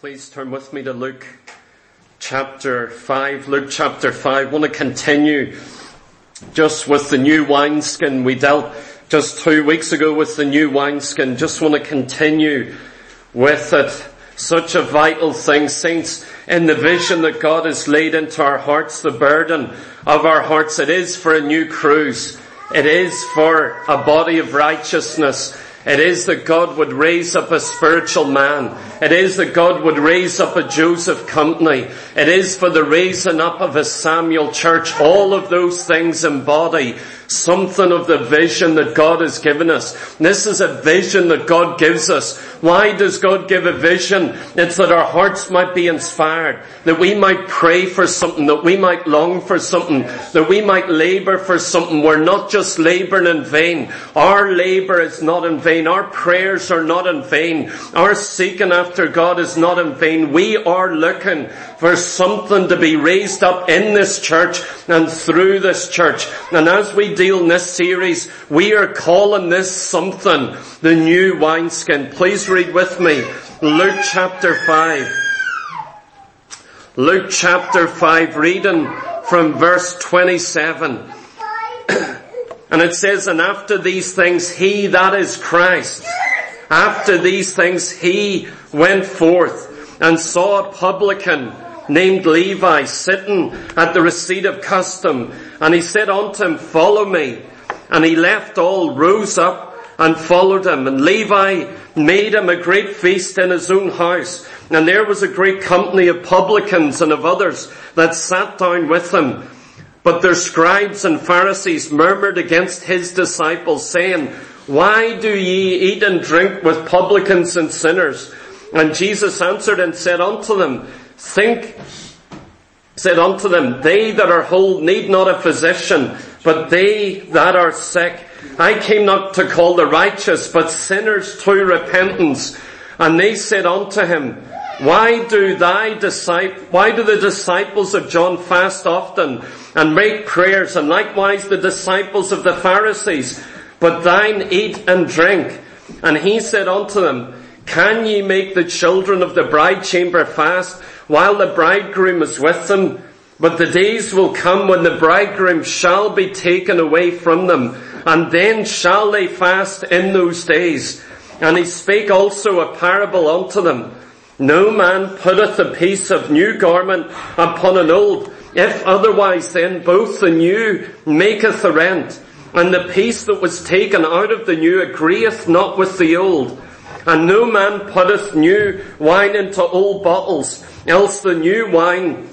Please turn with me to Luke chapter 5. Luke chapter 5. I want to continue just with the new wineskin. We dealt just 2 weeks ago with the new wineskin. Just want to continue with it. Such a vital thing. Saints, in the vision that God has laid into our hearts, the burden of our hearts, it is for a new cruise. It is for a body of righteousness. It is that God would raise up a spiritual man. It is that God would raise up a Joseph company. It is for the raising up of a Samuel church. All of those things embody something of the vision that God has given us. This is a vision that God gives us. Why does God give a vision? It's that our hearts might be inspired, that we might pray for something, that we might long for something, that we might labor for something. We're not just laboring in vain. Our labor is not in vain. Our prayers are not in vain. Our seeking after God is not in vain. We are looking for something to be raised up in this church and through this church. And as we deal in this series, we are calling this something the new wineskin. Please read with me Luke chapter 5. Luke chapter 5, reading from verse 27. And it says, and after these things, he, that is Christ, after these things he went forth and saw a publican named Levi sitting at the receipt of custom. And he said unto him, follow me. And he left all, rose up and followed him. And Levi made him a great feast in his own house. And there was a great company of publicans and of others that sat down with him. But their scribes and Pharisees murmured against his disciples, saying, why do ye eat and drink with publicans and sinners? And Jesus answered and said unto them, they that are whole need not a physician, but they that are sick. I came not to call the righteous, but sinners to repentance. And they said unto him, why do the disciples of John fast often and make prayers, and likewise the disciples of the Pharisees, but thine eat and drink? And he said unto them, can ye make the children of the bride chamber fast while the bridegroom is with them? But the days will come when the bridegroom shall be taken away from them, and then shall they fast in those days. And he spake also a parable unto them. No man putteth a piece of new garment upon an old. If otherwise, then both the new maketh the rent, and the piece that was taken out of the new agreeth not with the old. And no man putteth new wine into old bottles, else the new wine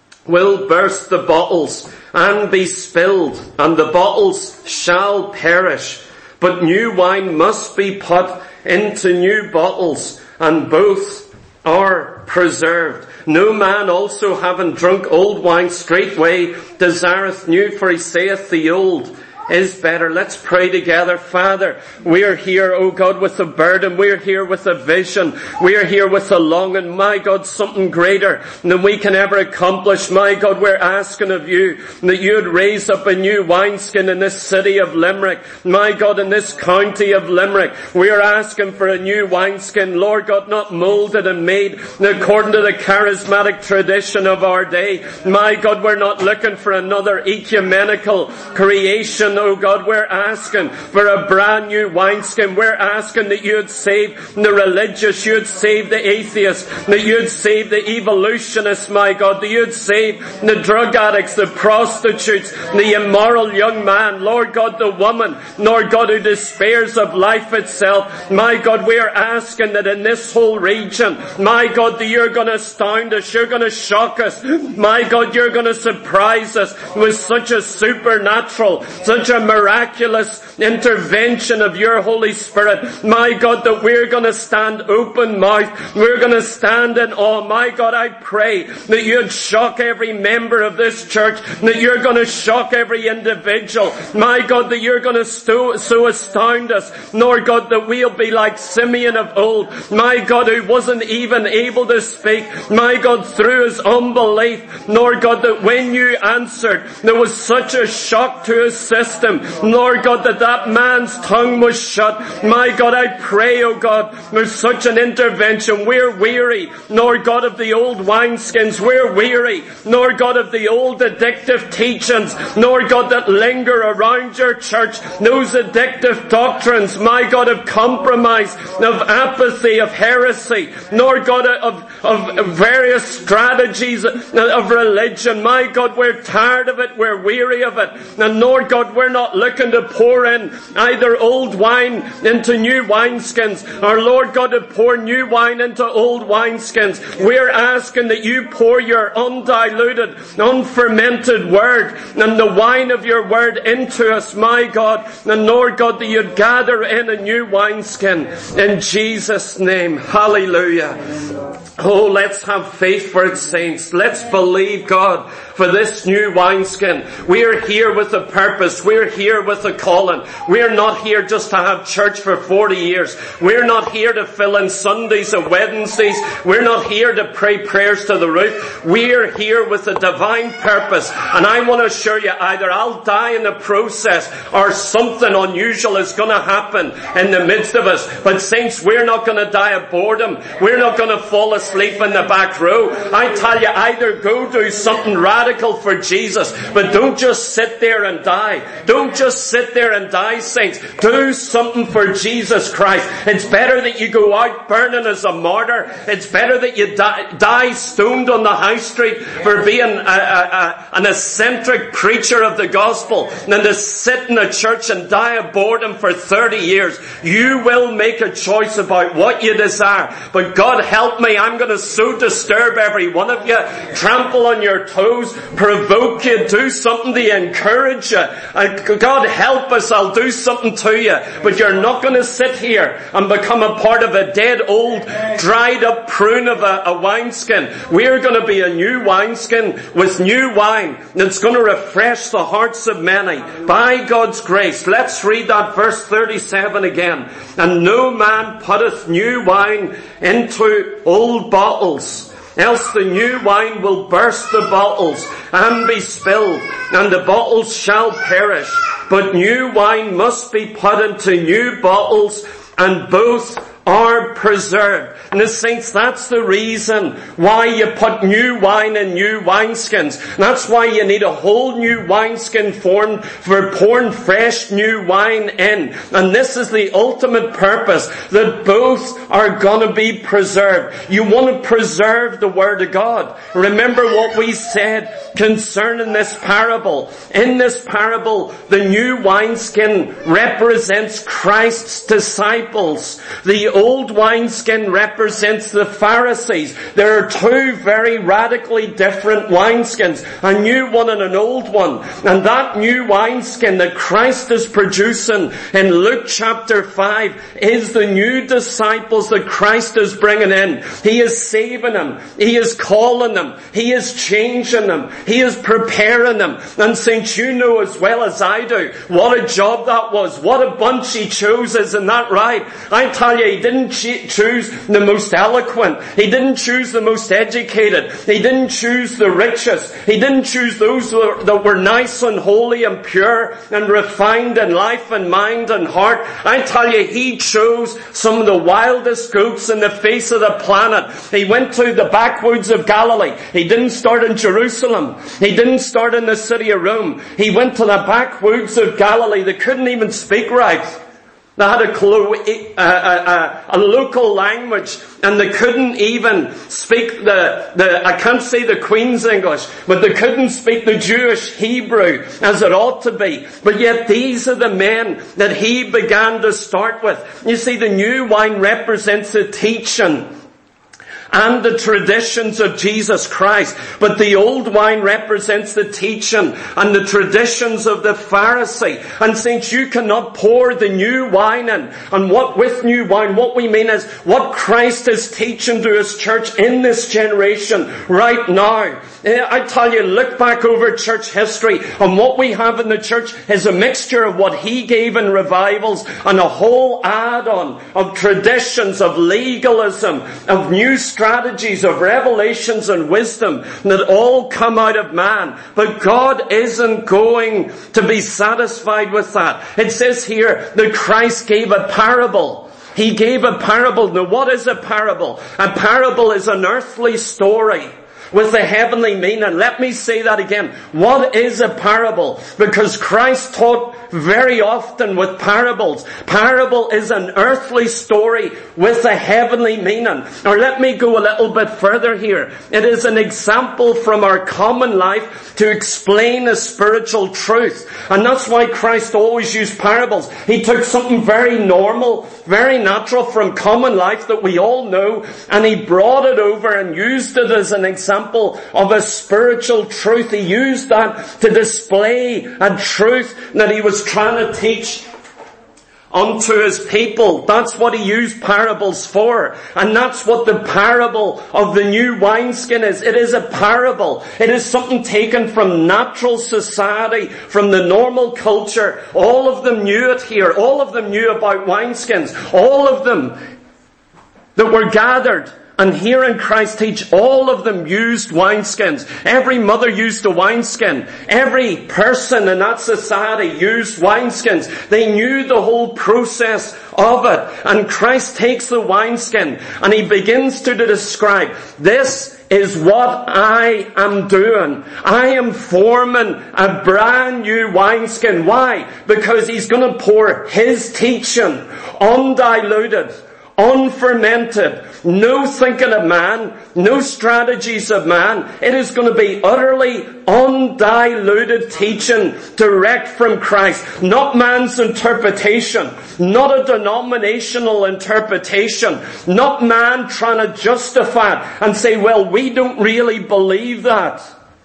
will burst the bottles and be spilled, and the bottles shall perish. But new wine must be put into new bottles, and both are preserved. No man also having drunk old wine straightway desireth new, for he saith the old is better. Let's pray together. Father, we are here, oh God, with a burden. We are here with a vision. We are here with a longing. My God, something greater than we can ever accomplish. My God, we're asking of you that you would raise up a new wineskin in this city of Limerick. My God, in this county of Limerick, we are asking for a new wineskin. Lord God, not molded and made according to the charismatic tradition of our day. My God, we're not looking for another ecumenical creation. Oh God, we're asking for a brand new wineskin. We're asking that you'd save the religious, you'd save the atheists, that you'd save the evolutionists, my God, that you'd save the drug addicts, the prostitutes, the immoral young man, Lord God, the woman, Lord God, who despairs of life itself. My God, we are asking that in this whole region, my God, that you're going to astound us, you're going to shock us. My God, you're going to surprise us with such a supernatural, such a miraculous intervention of your Holy Spirit. My God, that we're going to stand open mouthed. We're going to stand in awe. My God, I pray that you'd shock every member of this church, that you're going to shock every individual. My God, that you're going to so astound us. Lord God, that we'll be like Simeon of old. My God, who wasn't even able to speak. My God, through his unbelief. Lord God, that when you answered, there was such a shock to his system. blessed him. Lord God, that man's tongue was shut. My God, I pray, oh God, there's such an intervention. We're weary, Lord God, of the old wineskins. We're weary, Lord God, of the old addictive teachings, Lord God, that linger around your church. Those addictive doctrines, my God, of compromise, of apathy, of heresy, Lord God, of various strategies of religion. My God, we're tired of it. We're weary of it. And Lord God, we're not looking to pour in either old wine into new wineskins, or Lord God, to pour new wine into old wineskins. We're asking that you pour your undiluted, unfermented word and the wine of your word into us, my God. And Lord God, that you'd gather in a new wineskin in Jesus' name. Hallelujah. Oh, let's have faith for it, saints. Let's believe God for this new wineskin. We're here with a purpose. We're here with a calling. We're not here just to have church for 40 years. We're not here to fill in Sundays and Wednesdays. We're not here to pray prayers to the roof. We're here with a divine purpose. And I want to assure you, either I'll die in the process or something unusual is going to happen in the midst of us. But saints, we're not going to die of boredom. We're not going to fall asleep in the back row. I tell you, either go do something radical for Jesus, but don't just sit there and die. Don't just sit there and die, saints. Do something for Jesus Christ. It's better that you go out burning as a martyr. It's better that you die stoned on the high street for being an eccentric preacher of the gospel than to sit in a church and die of boredom for 30 years. You will make a choice about what you desire. But God help me, I'm going to so disturb every one of you, trample on your toes, provoke you, do something to encourage you. God help us, I'll do something to you. But you're not going to sit here and become a part of a dead old, dried up prune of a wineskin. We're going to be a new wineskin with new wine that's going to refresh the hearts of many by God's grace. Let's read that verse 37 again. And no man putteth new wine into old bottles, else the new wine will burst the bottles and be spilled, and the bottles shall perish. But new wine must be put into new bottles, and both are preserved. And the saints, that's the reason why you put new wine in new wineskins. That's why you need a whole new wineskin formed for pouring fresh new wine in. And this is the ultimate purpose, that both are going to be preserved. You want to preserve the Word of God. Remember what we said concerning this parable. In this parable, the new wineskin represents Christ's disciples. The old wineskin represents the Pharisees. There are two very radically different wineskins, a new one and an old one. And that new wineskin that Christ is producing in Luke chapter 5 is the new disciples that Christ is bringing in. He is saving them. He is calling them. He is changing them. He is preparing them. And saints, you know as well as I do what a job that was. What a bunch he chose, isn't that right? I tell you, he didn't choose the most eloquent. He didn't choose the most educated. He didn't choose the richest. He didn't choose those that were nice and holy and pure and refined in life and mind and heart. I tell you, he chose some of the wildest goats in the face of the planet. He went to the backwoods of Galilee. He didn't start in Jerusalem. He didn't start in the city of Rome. He went to the backwoods of Galilee. They couldn't even speak right. They had a local language, and they couldn't even speak I can't say the Queen's English, but they couldn't speak the Jewish Hebrew as it ought to be. But yet these are the men that he began to start with. You see, the new wine represents the teaching and the traditions of Jesus Christ. But the old wine represents the teaching and the traditions of the Pharisee. And saints, you cannot pour the new wine in. And with new wine, what we mean is what Christ is teaching to his church in this generation right now. I tell you, look back over church history, and what we have in the church is a mixture of what he gave in revivals and a whole add-on of traditions, of legalism, of new strategies, of revelations and wisdom that all come out of man. But God isn't going to be satisfied with that. It says here that Christ gave a parable. He gave a parable. Now what is a parable? A parable is an earthly story with a heavenly meaning. Let me say that again. What is a parable? Because Christ taught very often with parables. Parable is an earthly story with a heavenly meaning. Or let me go a little bit further here. It is an example from our common life to explain a spiritual truth. And that's why Christ always used parables. He took something very normal, very natural from common life that we all know, and he brought it over and used it as an example of a spiritual truth. He used that to display a truth that he was trying to teach unto his people. That's what he used parables for. And that's what the parable of the new wineskin is. It is a parable. It is something taken from natural society, from the normal culture. All of them knew it here. All of them knew about wineskins. All of them that were gathered and hearing Christ teach, all of them used wineskins. Every mother used a wineskin. Every person in that society used wineskins. They knew the whole process of it. And Christ takes the wineskin and he begins to describe, this is what I am doing. I am forming a brand new wineskin. Why? Because he's going to pour his teaching, undiluted, unfermented, no thinking of man, no strategies of man. It is going to be utterly undiluted teaching direct from Christ. Not man's interpretation, not a denominational interpretation, not man trying to justify it and say, well, we don't really believe that.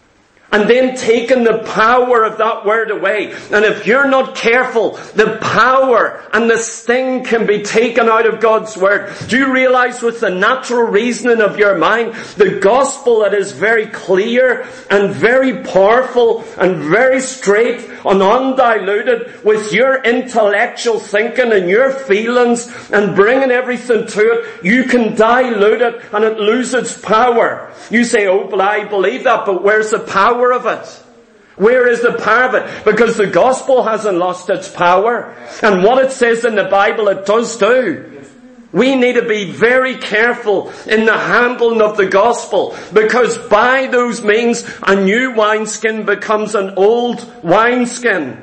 And then taking the power of that word away. And if you're not careful, the power and the sting can be taken out of God's word. Do you realize with the natural reasoning of your mind, the gospel that is very clear and very powerful and very straight and undiluted, with your intellectual thinking and your feelings and bringing everything to it, you can dilute it and it loses its power. You say, oh, but I believe that, but where's the power of it? Where is the power of it? Because the gospel hasn't lost its power. And what it says in the Bible, it does do. We need to be very careful in the handling of the gospel, because by those means a new wineskin becomes an old wineskin.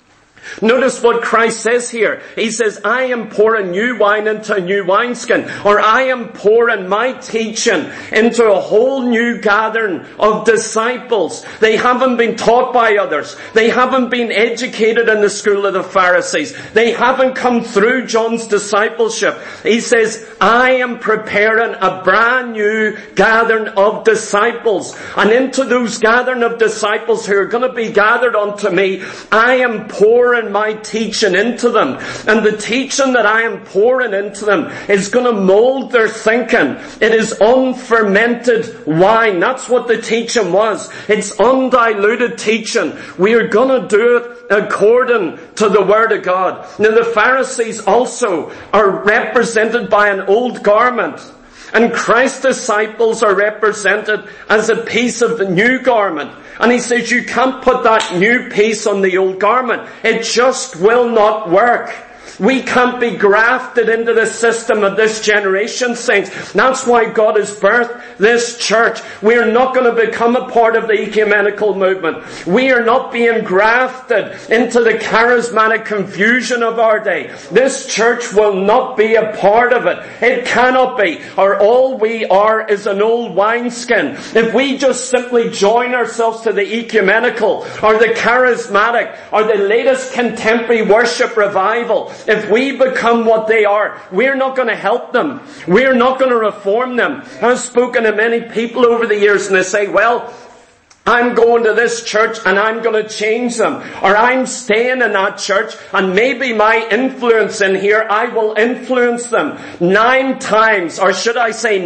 Notice what Christ says here. He says, I am pouring new wine into a new wineskin. Or I am pouring my teaching into a whole new gathering of disciples. They haven't been taught by others. They haven't been educated in the school of the Pharisees. They haven't come through John's discipleship. He says, I am preparing a brand new gathering of disciples. And into those gathering of disciples who are going to be gathered unto me, I am pouring my teaching into them. And the teaching that I am pouring into them is going to mold their thinking. It is unfermented wine. That's what the teaching was. It's undiluted teaching. We are going to do it according to the Word of God. Now the Pharisees also are represented by an old garment. And Christ's disciples are represented as a piece of the new garment. And he says, you can't put that new piece on the old garment. It just will not work. We can't be grafted into the system of this generation, saints. That's why God has birthed this church. We are not going to become a part of the ecumenical movement. We are not being grafted into the charismatic confusion of our day. This church will not be a part of it. It cannot be. Or all we are is an old wineskin. If we just simply join ourselves to the ecumenical or the charismatic or the latest contemporary worship revival, if we become what they are, we're not going to help them. We're not going to reform them. I've spoken to many people over the years and they say, well, I'm going to this church and I'm going to change them. Or I'm staying in that church and maybe my influence in here, I will influence them. 9 times, or should I say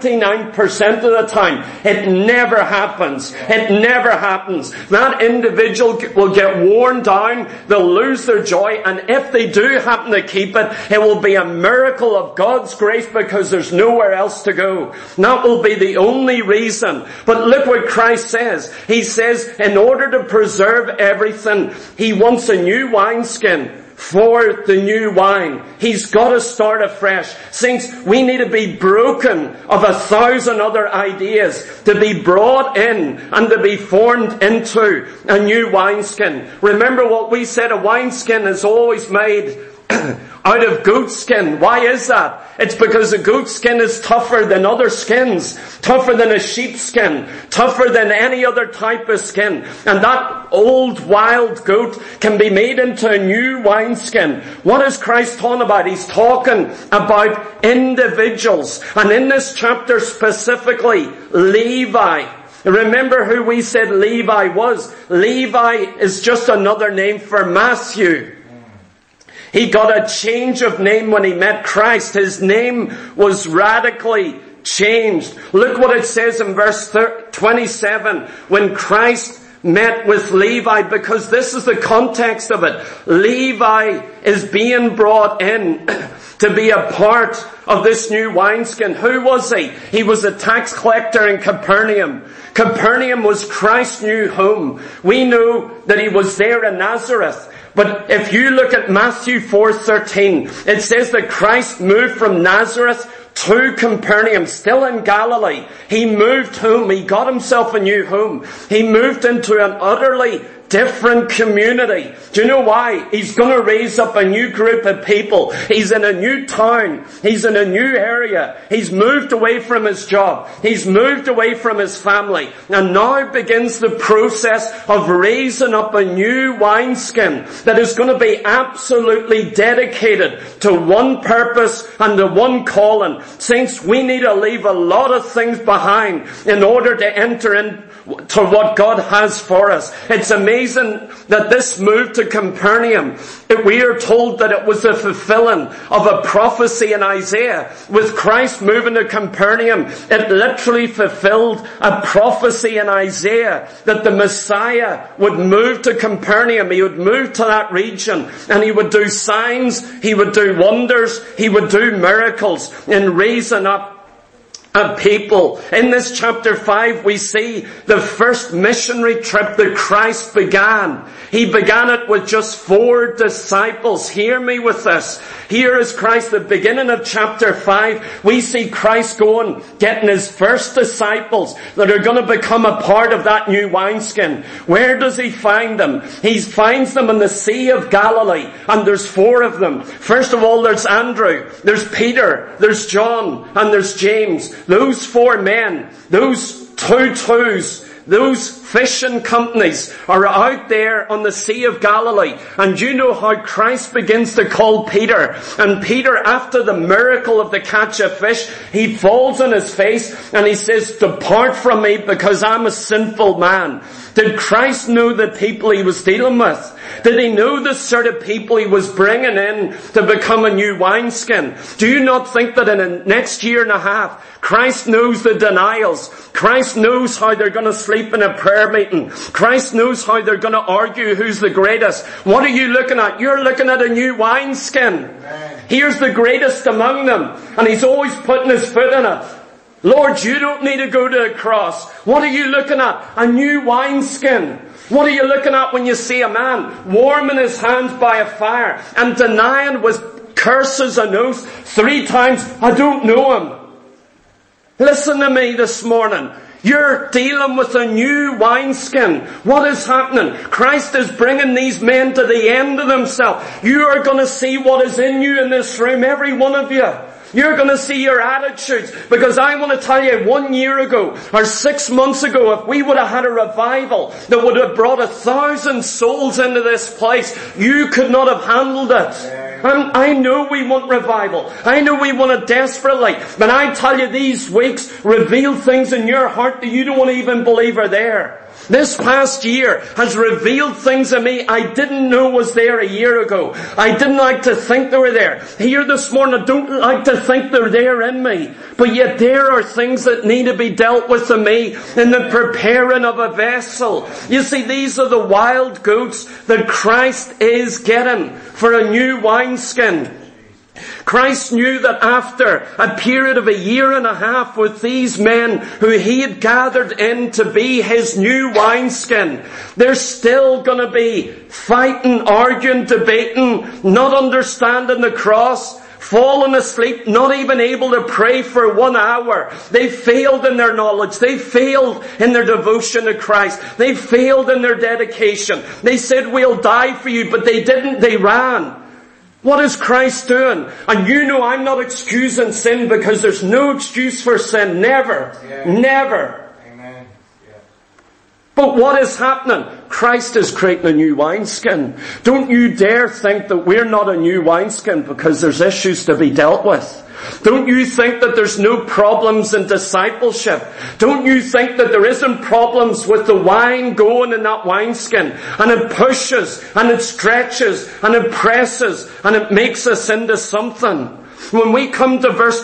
99% of the time, it never happens. It never happens. That individual will get worn down, they'll lose their joy, and if they do happen to keep it, it will be a miracle of God's grace because there's nowhere else to go. That will be the only reason. But look what Christ says. He says, in order to preserve everything, He wants a new wineskin for the new wine. He's got to start afresh. Saints, we need to be broken of 1,000 other ideas, to be brought in and to be formed into a new wineskin. Remember what we said, a wineskin is always made out of goat skin. Why is that? It's because a goat skin is tougher than other skins, tougher than a sheep skin, tougher than any other type of skin. And that old wild goat can be made into a new wineskin. What is Christ talking about? He's talking about individuals. And in this chapter specifically, Levi. Remember who we said Levi was? Levi is just another name for Matthew. He got a change of name when he met Christ. His name was radically changed. Look what it says in verse 27. When Christ met with Levi, because this is the context of it. Levi is being brought in to be a part of this new wineskin. Who was he? He was a tax collector in Capernaum. Capernaum was Christ's new home. We know that he was there in Nazareth. But if you look at Matthew 4:13, it says that Christ moved from Nazareth to Capernaum, still in Galilee. He moved home. He got himself a new home. He moved into an utterly different community. Do you know why? He's going to raise up a new group of people. He's in a new town. He's in a new area. He's moved away from his job. He's moved away from his family. And now begins the process of raising up a new wineskin that is going to be absolutely dedicated to one purpose and to one calling. Saints, we need to leave a lot of things behind in order to enter into what God has for us. It's amazing that this move to Capernaum, we are told that it was the fulfilling of a prophecy in Isaiah. With Christ moving to Capernaum, it literally fulfilled a prophecy in Isaiah that the Messiah would move to Capernaum. He would move to that region and he would do signs, he would do wonders, he would do miracles in raising up a people. In this chapter 5 we see the first missionary trip that Christ began. He began it with just 4 disciples. Hear me with this. Here is Christ, the beginning of chapter 5. We see Christ going, getting his first disciples that are going to become a part of that new wineskin. Where does he find them? He finds them in the Sea of Galilee, and there's 4 of them. First of all, there's Andrew, there's Peter, there's John, and there's James. Those 4 men, those 2 twos, those fishing companies are out there on the Sea of Galilee. And you know how Christ begins to call Peter. And Peter, after the miracle of the catch of fish, he falls on his face and he says, "Depart from me because I'm a sinful man." Did Christ know the people he was dealing with? Did he know the sort of people he was bringing in to become a new wineskin? Do you not think that in the next year and a half, Christ knows the denials. Christ knows how they're going to sleep in a prayer meeting. Christ knows how they're going to argue who's the greatest. What are you looking at? You're looking at a new wineskin. Here's the greatest among them. And he's always putting his foot in it. Lord, you don't need to go to a cross. What are you looking at? A new wineskin. What are you looking at when you see a man warming his hands by a fire and denying with curses and oaths 3 times, "I don't know him"? Listen to me this morning. You're dealing with a new wineskin. What is happening? Christ is bringing these men to the end of themselves. You are going to see what is in you in this room, every one of you. You're going to see your attitudes. Because I want to tell you, 1 year ago or 6 months ago, if we would have had a revival that would have brought 1,000 souls into this place, you could not have handled it. And I know we want revival. I know we want it desperately. But I tell you, these weeks reveal things in your heart that you don't want to even believe are there. This past year has revealed things in me I didn't know was there a year ago. I didn't like to think they were there. Here this morning, I don't like to think they're there in me. But yet there are things that need to be dealt with in me in the preparing of a vessel. You see, these are the wild goats that Christ is getting for a new wineskin. Christ knew that after a period of 1.5 years with these men who he had gathered in to be his new wineskin, they're still going to be fighting, arguing, debating, not understanding the cross, fallen asleep, not even able to pray for 1 hour. They failed in their knowledge. They failed in their devotion to Christ. They failed in their dedication. They said, we'll die for you, but they didn't. They ran. What is Christ doing? And you know I'm not excusing sin, because there's no excuse for sin. Never. Yeah. Never. Amen. Yeah. But what is happening? Christ is creating a new wineskin. Don't you dare think that we're not a new wineskin because there's issues to be dealt with. Don't you think that there's no problems in discipleship? Don't you think that there isn't problems with the wine going in that wineskin, and it pushes and it stretches and it presses and it makes us into something? When we come to verse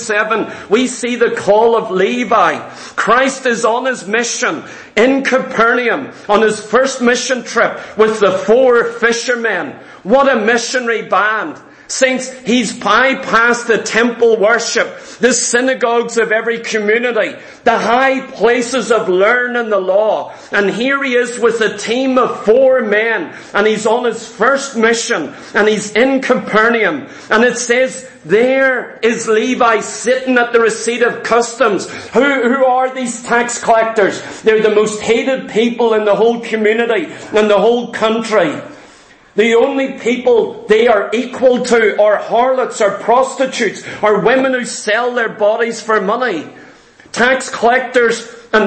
27, we see the call of Levi. Christ is on his mission in Capernaum, on his first mission trip with the 4 fishermen. What a missionary band. Saints, he's bypassed the temple worship, the synagogues of every community, the high places of learning the law. And here he is with a team of 4 men, and he's on his first mission, and he's in Capernaum. And it says, there is Levi sitting at the receipt of customs. Who are these tax collectors? They're the most hated people in the whole community, in the whole country. The only people they are equal to are harlots, or prostitutes, or women who sell their bodies for money. Tax collectors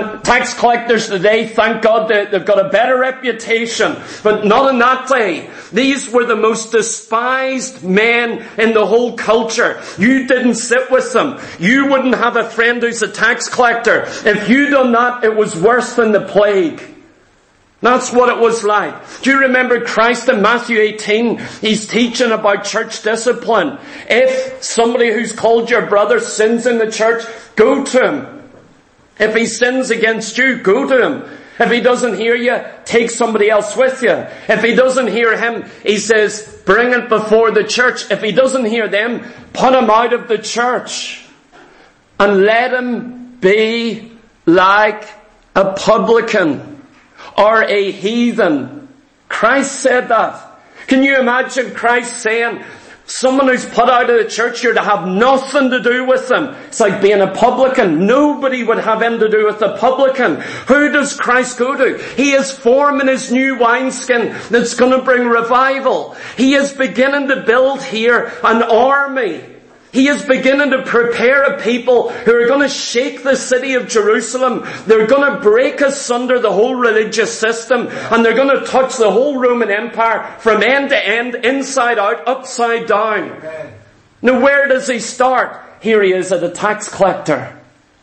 today, thank God, they've got a better reputation, but not in that day. These were the most despised men in the whole culture. You didn't sit with them. You wouldn't have a friend who's a tax collector. If you'd done that, it was worse than the plague. That's what it was like. Do you remember Christ in Matthew 18? He's teaching about church discipline. If somebody who's called your brother sins in the church, go to him. If he sins against you, go to him. If he doesn't hear you, take somebody else with you. If he doesn't hear him, he says, bring it before the church. If he doesn't hear them, put him out of the church. And let him be like a publican or a heathen. Christ said that. Can you imagine Christ saying, someone who's put out of the church, you're to have nothing to do with them? It's like being a publican. Nobody would have anything to do with a publican. Who does Christ go to? He is forming his new wineskin that's going to bring revival. He is beginning to build here an army. He is beginning to prepare a people who are going to shake the city of Jerusalem. They're going to break asunder the whole religious system, and they're going to touch the whole Roman Empire from end to end, inside out, upside down. Amen. Now where does he start? Here he is at a tax collector.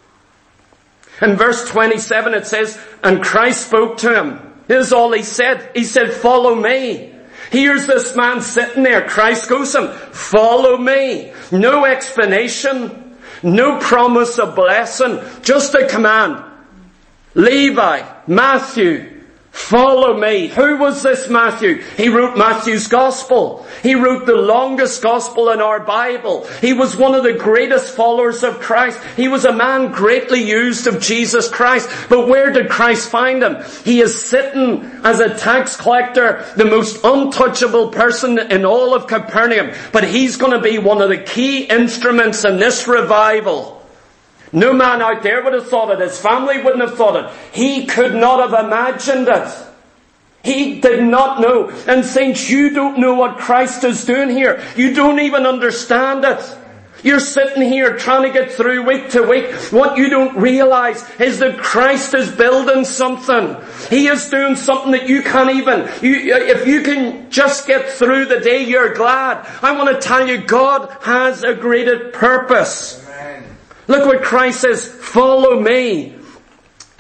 In verse 27 it says, and Christ spoke to him. Here's all he said. He said, follow me. Here's this man sitting there. Christ goes to him, follow me. No explanation, no promise of blessing, just a command. Levi, Matthew, follow me. Who was this Matthew? He wrote Matthew's gospel. He wrote the longest gospel in our Bible. He was one of the greatest followers of Christ. He was a man greatly used of Jesus Christ. But where did Christ find him? He is sitting as a tax collector, the most untouchable person in all of Capernaum. But he's going to be one of the key instruments in this revival. No man out there would have thought it. His family wouldn't have thought it. He could not have imagined it. He did not know. And saints, you don't know what Christ is doing here. You don't even understand it. You're sitting here trying to get through week to week. What you don't realize is that Christ is building something. He is doing something that you can't even, if you can just get through the day, you're glad. I want to tell you, God has a greater purpose. Look what Christ says, follow me.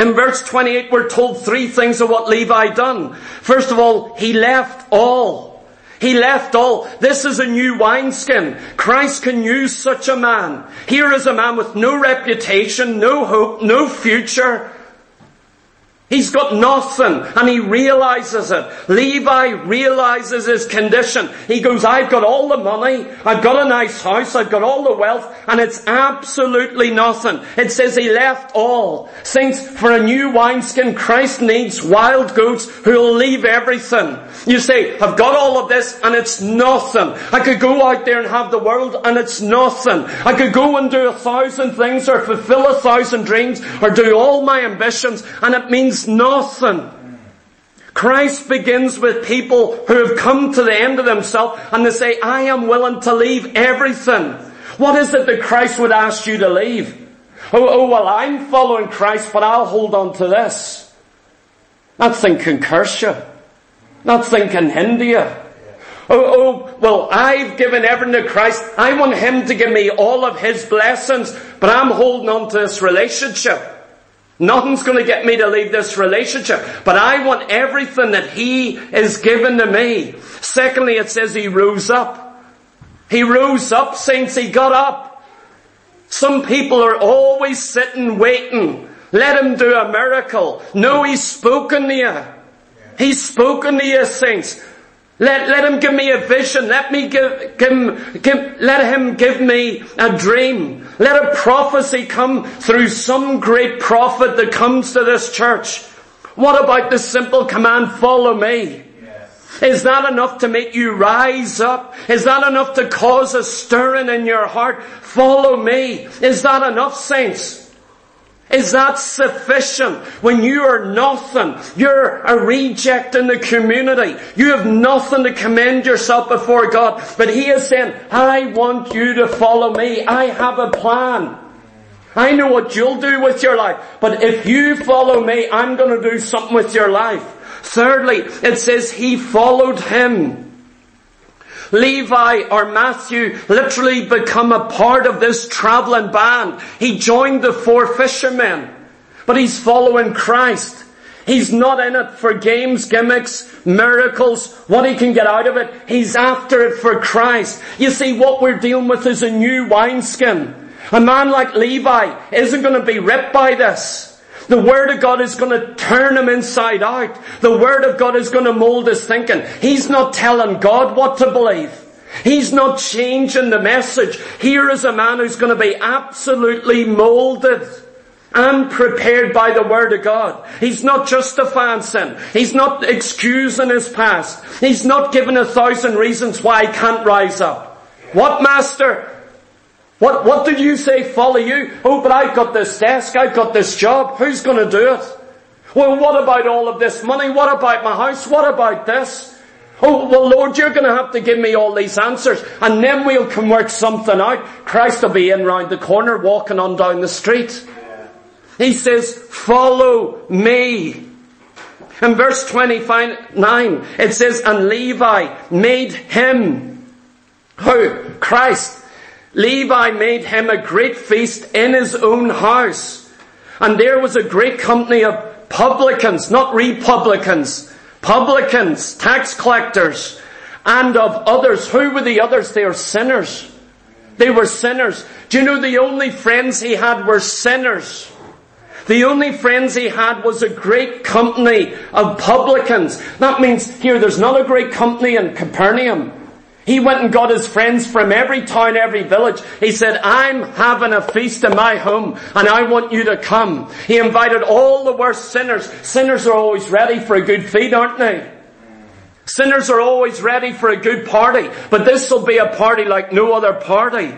In verse 28, we're told three things of what Levi done. First of all, he left all. He left all. This is a new wineskin. Christ can use such a man. Here is a man with no reputation, no hope, no future. He's got nothing, and he realizes it. Levi realizes his condition. He goes, I've got all the money, I've got a nice house, I've got all the wealth, and it's absolutely nothing. It says he left all. Saints, for a new wineskin, Christ needs wild goats who will leave everything. You say, I've got all of this, and it's nothing. I could go out there and have the world, and it's nothing. I could go and do 1,000 things, or fulfill 1,000 dreams, or do all my ambitions, and it means nothing. Christ begins with people who have come to the end of themselves and they say, I am willing to leave everything. What is it that Christ would ask you to leave? Well, I'm following Christ, but I'll hold on to this. Nothing can curse you. Nothing can hinder you. Well, I've given everything to Christ. I want Him to give me all of His blessings, but I'm holding on to this relationship. Nothing's going to get me to leave this relationship, but I want everything that He is given to me. Secondly, it says He rose up. He rose up, saints. He got up. Some people are always sitting, waiting. Let Him do a miracle. No, He's spoken to you. He's spoken to you, saints. Let Him give me a vision. Let Him give me a dream. Let a prophecy come through some great prophet that comes to this church. What about the simple command, follow me? Yes. Is that enough to make you rise up? Is that enough to cause a stirring in your heart? Follow me. Is that enough, saints? Is that sufficient? When you are nothing, you're a reject in the community. You have nothing to commend yourself before God. But He is saying, I want you to follow me. I have a plan. I know what you'll do with your life. But if you follow me, I'm going to do something with your life. Thirdly, it says He followed Him. Levi or Matthew literally become a part of this traveling band. He joined the 4 fishermen, but he's following Christ. He's not in it for games, gimmicks, miracles, what he can get out of it. He's after it for Christ. You see, what we're dealing with is a new wineskin. A man like Levi isn't going to be ripped by this. The Word of God is going to turn him inside out. The Word of God is going to mold his thinking. He's not telling God what to believe. He's not changing the message. Here is a man who's going to be absolutely molded and prepared by the Word of God. He's not justifying sin. He's not excusing his past. He's not giving 1,000 reasons why he can't rise up. What, Master? What did you say follow you? Oh, but I've got this desk, I've got this job. Who's going to do it? Well, what about all of this money? What about my house? What about this? Oh, well, Lord, you're going to have to give me all these answers, and then we'll can work something out. Christ will be in round the corner, walking on down the street. He says, follow me. In verse 29, it says, and Levi made him. Who? Christ. Levi made him a great feast in his own house. And there was a great company of publicans, not republicans, publicans, tax collectors, and of others. Who were the others? They were sinners. They were sinners. Do you know the only friends he had were sinners? The only friends he had was a great company of publicans. That means here there's not a great company in Capernaum. He went and got his friends from every town, every village. He said, I'm having a feast in my home and I want you to come. He invited all the worst sinners. Sinners are always ready for a good feed, aren't they? Sinners are always ready for a good party. But this will be a party like no other party.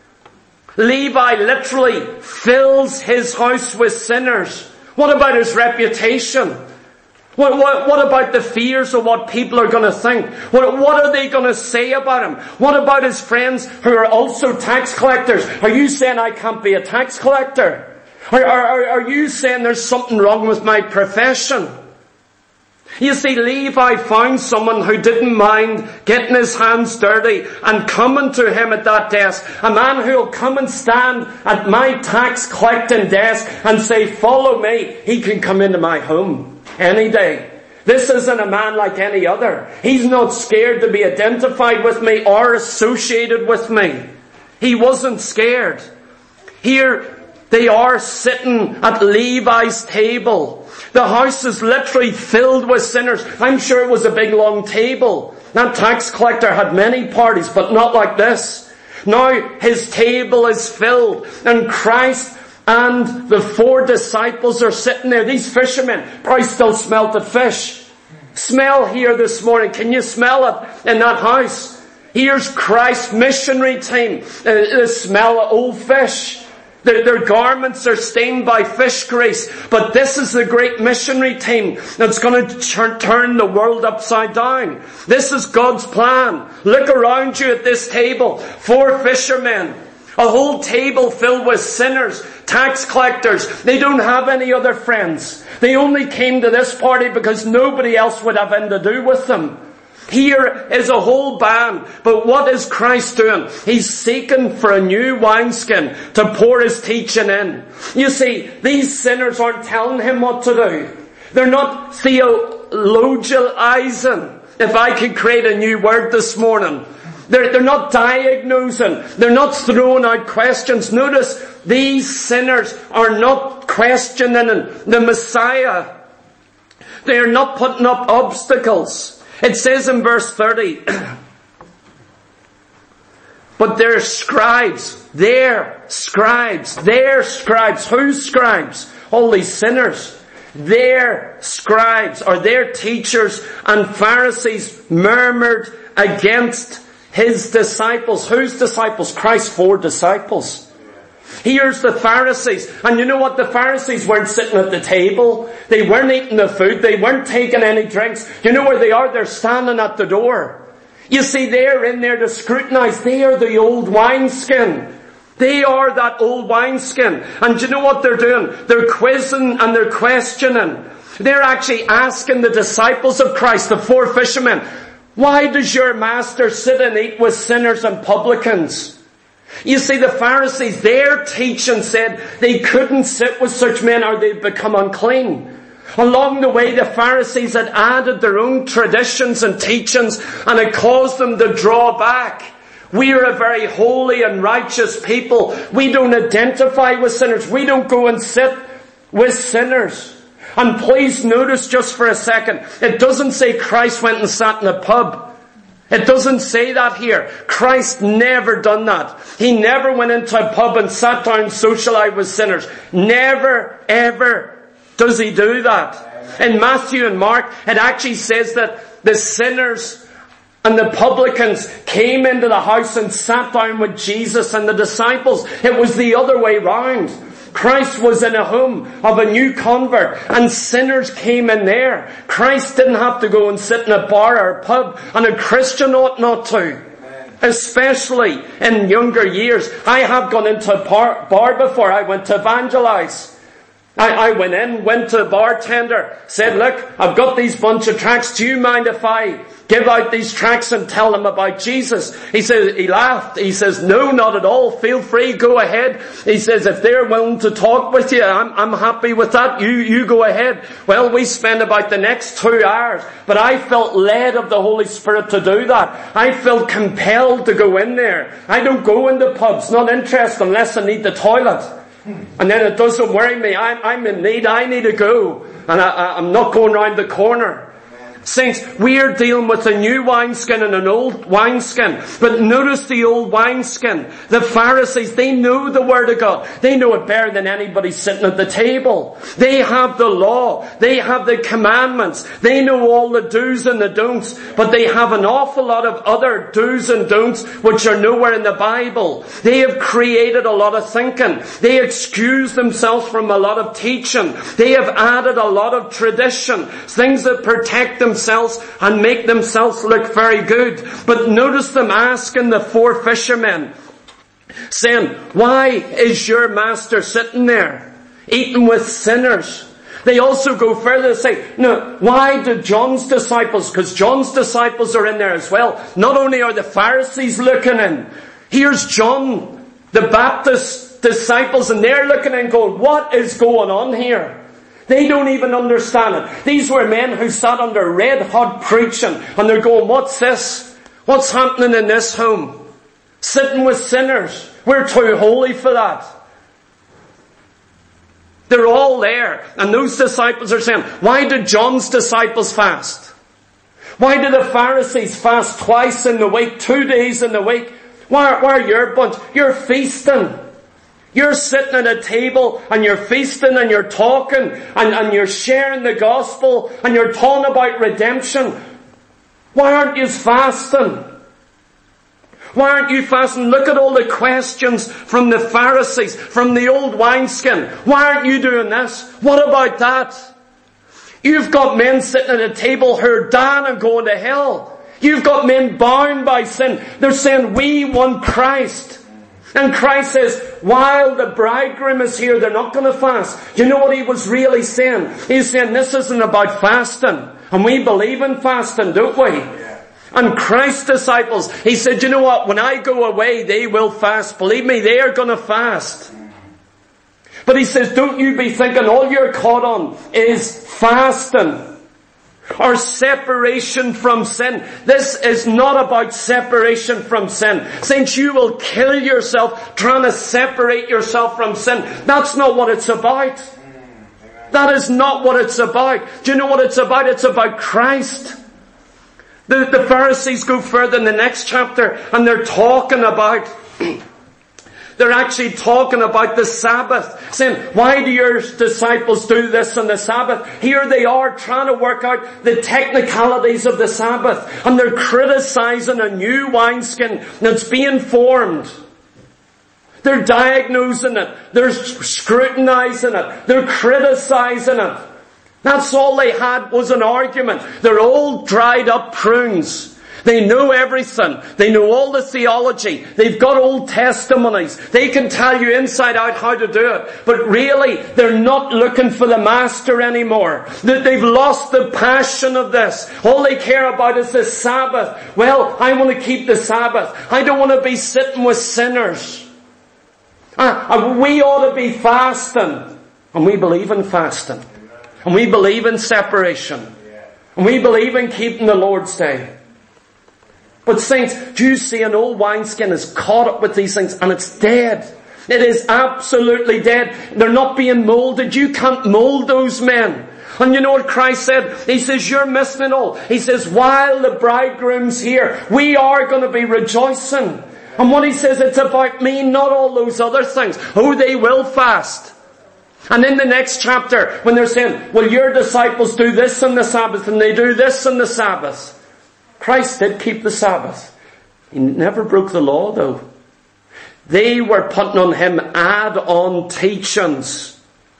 Levi literally fills his house with sinners. What about his reputation? What about the fears of what people are going to think? What are they going to say about him? What about his friends who are also tax collectors? Are you saying I can't be a tax collector? Are you saying there's something wrong with my profession? You see, Levi found someone who didn't mind getting his hands dirty and coming to him at that desk. A man who will come and stand at my tax collecting desk and say, follow me. He can come into my home any day. This isn't a man like any other. He's not scared to be identified with me or associated with me. He wasn't scared. Here they are sitting at Levi's table. The house is literally filled with sinners. I'm sure it was a big long table. That tax collector had many parties, but not like this. Now his table is filled, and Christ and the 4 disciples are sitting there. These fishermen probably still smelt the fish. Smell here this morning. Can you smell it in that house? Here's Christ's missionary team. The smell of old fish. Their garments are stained by fish grease. But this is the great missionary team that's going to turn the world upside down. This is God's plan. Look around you at this table. 4 fishermen. A whole table filled with sinners, tax collectors. They don't have any other friends. They only came to this party because nobody else would have anything to do with them. Here is a whole band, but what is Christ doing? He's seeking for a new wineskin to pour his teaching in. You see, these sinners aren't telling him what to do. They're not theologizing, if I could create a new word this morning. They're not diagnosing. They're not throwing out questions. Notice, these sinners are not questioning the Messiah. They are not putting up obstacles. It says in verse 30, but their scribes. Whose scribes? All these sinners. Their scribes, or their teachers and Pharisees, murmured against his disciples. Whose disciples? Christ's 4 disciples. Here's the Pharisees. And you know what? The Pharisees weren't sitting at the table. They weren't eating the food. They weren't taking any drinks. You know where they are? They're standing at the door. You see, they're in there to scrutinize. They are the old wineskin. They are that old wineskin. And you know what they're doing? They're quizzing and they're questioning. They're actually asking the disciples of Christ, the 4 fishermen, why does your master sit and eat with sinners and publicans? You see, the Pharisees, their teaching said they couldn't sit with such men or they'd become unclean. Along the way, the Pharisees had added their own traditions and teachings, and it caused them to draw back. We are a very holy and righteous people. We don't identify with sinners. We don't go and sit with sinners. And please notice just for a second, it doesn't say Christ went and sat in a pub. It doesn't say that here. Christ never done that. He never went into a pub and sat down and socialized with sinners. Never, ever does he do that. In Matthew and Mark, it actually says that the sinners and the publicans came into the house and sat down with Jesus and the disciples. It was the other way round. Christ was in a home of a new convert and sinners came in there. Christ didn't have to go and sit in a bar or a pub, and a Christian ought not to. Especially in younger years. I have gone into a bar before. I went to evangelize. I went to a bartender, said, look, I've got these bunch of tracts. Do you mind if I give out these tracts and tell them about Jesus? He laughed. He says, no, not at all. Feel free. Go ahead. He says, if they're willing to talk with you, I'm happy with that. You go ahead. Well, we spent about the next 2 hours, but I felt led of the Holy Spirit to do that. I felt compelled to go in there. I don't go into pubs, not interested unless I need the toilet. And then it doesn't worry me. I'm in need. I need to go. And I'm not going round the corner. Saints, we are dealing with a new wineskin and an old wineskin. But notice the old wineskin. The Pharisees, they know the Word of God. They know it better than anybody sitting at the table. They have the law. They have the commandments. They know all the do's and the don'ts. But they have an awful lot of other do's and don'ts which are nowhere in the Bible. They have created a lot of thinking. They excuse themselves from a lot of teaching. They have added a lot of tradition. Things that protect themselves and make themselves look very good. But notice them asking the 4 fishermen, saying, why is your master sitting there eating with sinners? They also go further to say, no, why did John's disciples, because John's disciples are in there as well. Not only are the Pharisees looking in, here's John the Baptist's disciples, and they're looking in going, what is going on here? They don't even understand it. These were men who sat under red hot preaching, and they're going, what's this? What's happening in this home? Sitting with sinners. We're too holy for that. They're all there. And those disciples are saying, why did John's disciples fast? Why do the Pharisees fast twice in the week, 2 days in the week? Why are your bunch? You're feasting. You're sitting at a table and you're feasting and you're talking and you're sharing the gospel and you're talking about redemption. Why aren't you fasting? Why aren't you fasting? Look at all the questions from the Pharisees, from the old wineskin. Why aren't you doing this? What about that? You've got men sitting at a table who are down and going to hell. You've got men bound by sin. They're saying, we want Christ. And Christ says, while the bridegroom is here, they're not going to fast. Do you know what he was really saying? He's saying, this isn't about fasting. And we believe in fasting, don't we? And Christ's disciples, he said, you know what? When I go away, they will fast. Believe me, they are going to fast. But he says, don't you be thinking all you're caught on is fasting. Or separation from sin. This is not about separation from sin. Saints, you will kill yourself trying to separate yourself from sin. That's not what it's about. That is not what it's about. Do you know what it's about? It's about Christ. The Pharisees go further in the next chapter and they're talking about, they're actually talking about the Sabbath. Saying, why do your disciples do this on the Sabbath? Here they are trying to work out the technicalities of the Sabbath. And they're criticizing a new wineskin that's being formed. They're diagnosing it. They're scrutinizing it. They're criticizing it. That's all they had was an argument. They're all dried up prunes. They know everything. They know all the theology. They've got old testimonies. They can tell you inside out how to do it. But really, they're not looking for the master anymore. They've lost the passion of this. All they care about is the Sabbath. Well, I want to keep the Sabbath. I don't want to be sitting with sinners. We ought to be fasting. And we believe in fasting. And we believe in separation. And we believe in keeping the Lord's Day. But saints, do you see an old wineskin is caught up with these things and it's dead. It is absolutely dead. They're not being molded. You can't mold those men. And you know what Christ said? He says, you're missing it all. He says, while the bridegroom's here, we are going to be rejoicing. And what he says, it's about me, not all those other things. Oh, they will fast. And in the next chapter, when they're saying, well, your disciples do this on the Sabbath and they do this on the Sabbath. Christ did keep the Sabbath. He never broke the law though. They were putting on him add-on teachings.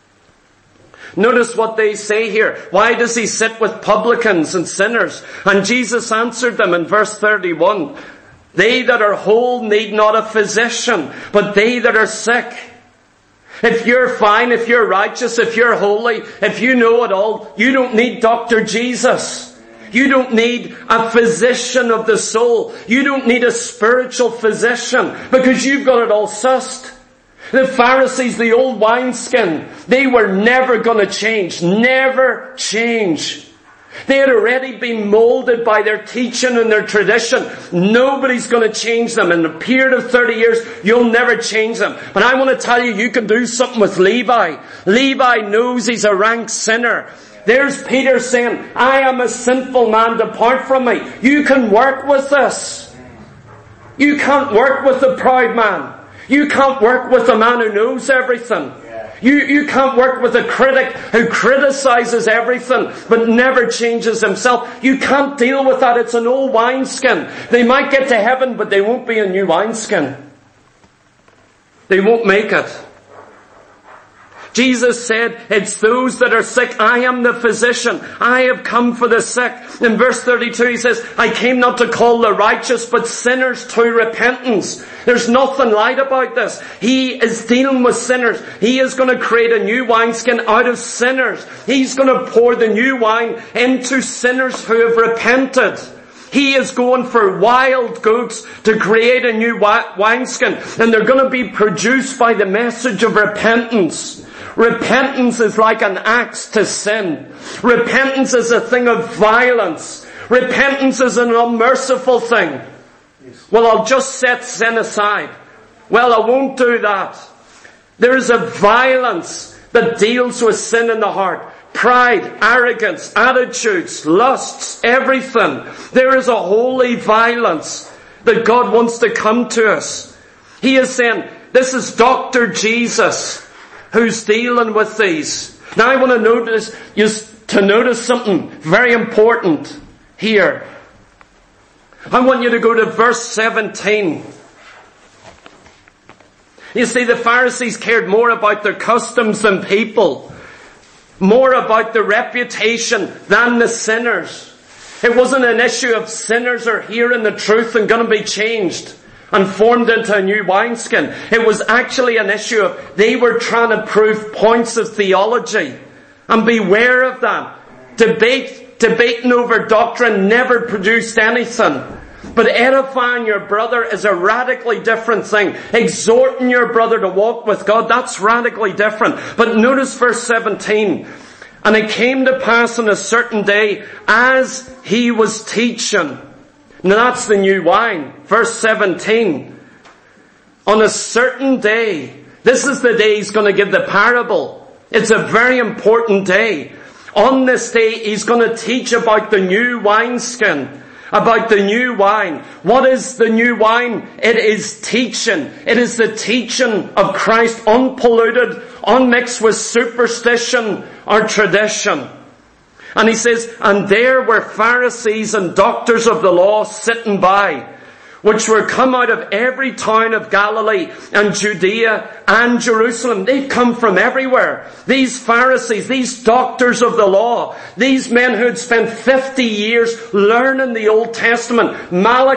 Notice what they say here. Why does he sit with publicans and sinners? And Jesus answered them in verse 31. They that are whole need not a physician, but they that are sick. If you're fine, if you're righteous, if you're holy, if you know it all, you don't need Dr. Jesus. You don't need a physician of the soul. You don't need a spiritual physician because you've got it all sussed. The Pharisees, the old wineskin, they were never going to change. Never change. They had already been molded by their teaching and their tradition. Nobody's going to change them. In a period of 30 years, you'll never change them. But I want to tell you, you can do something with Levi. Levi knows he's a rank sinner. There's Peter saying, I am a sinful man, depart from me. You can work with this. You can't work with the proud man. You can't work with a man who knows everything. You can't work with a critic who criticizes everything but never changes himself. You can't deal with that. It's an old wineskin. They might get to heaven, but they won't be a new wineskin. They won't make it. Jesus said, it's those that are sick. I am the physician. I have come for the sick. In verse 32 he says, I came not to call the righteous, but sinners to repentance. There's nothing light about this. He is dealing with sinners. He is going to create a new wineskin out of sinners. He's going to pour the new wine into sinners who have repented. He is going for wild goats to create a new wineskin, and they're going to be produced by the message of repentance. Repentance is like an axe to sin. Repentance is a thing of violence. Repentance is an unmerciful thing. Well, I'll just set sin aside. Well, I won't do that. There is a violence that deals with sin in the heart. Pride, arrogance, attitudes, lusts, everything. There is a holy violence that God wants to come to us. He is saying, this is Dr. Jesus who's dealing with these. Now I want to notice something very important here. I want you to go to verse 17. You see, the Pharisees cared more about their customs than people. More about the reputation than the sinners. It wasn't an issue of sinners are hearing the truth and going to be changed and formed into a new wineskin. It was actually an issue of they were trying to prove points of theology. And beware of that. Debating over doctrine never produced anything. But edifying your brother is a radically different thing. Exhorting your brother to walk with God, that's radically different. But notice verse 17. And it came to pass on a certain day as he was teaching. Now that's the new wine. Verse 17. On a certain day. This is the day he's going to give the parable. It's a very important day. On this day he's going to teach about the new wineskin. About the new wine. What is the new wine? It is teaching. It is the teaching of Christ, unpolluted, unmixed with superstition or tradition. And he says, and there were Pharisees and doctors of the law sitting by, which were come out of every town of Galilee and Judea and Jerusalem. They've come from everywhere. These Pharisees, these doctors of the law, these men who had spent 50 years learning the Old Testament,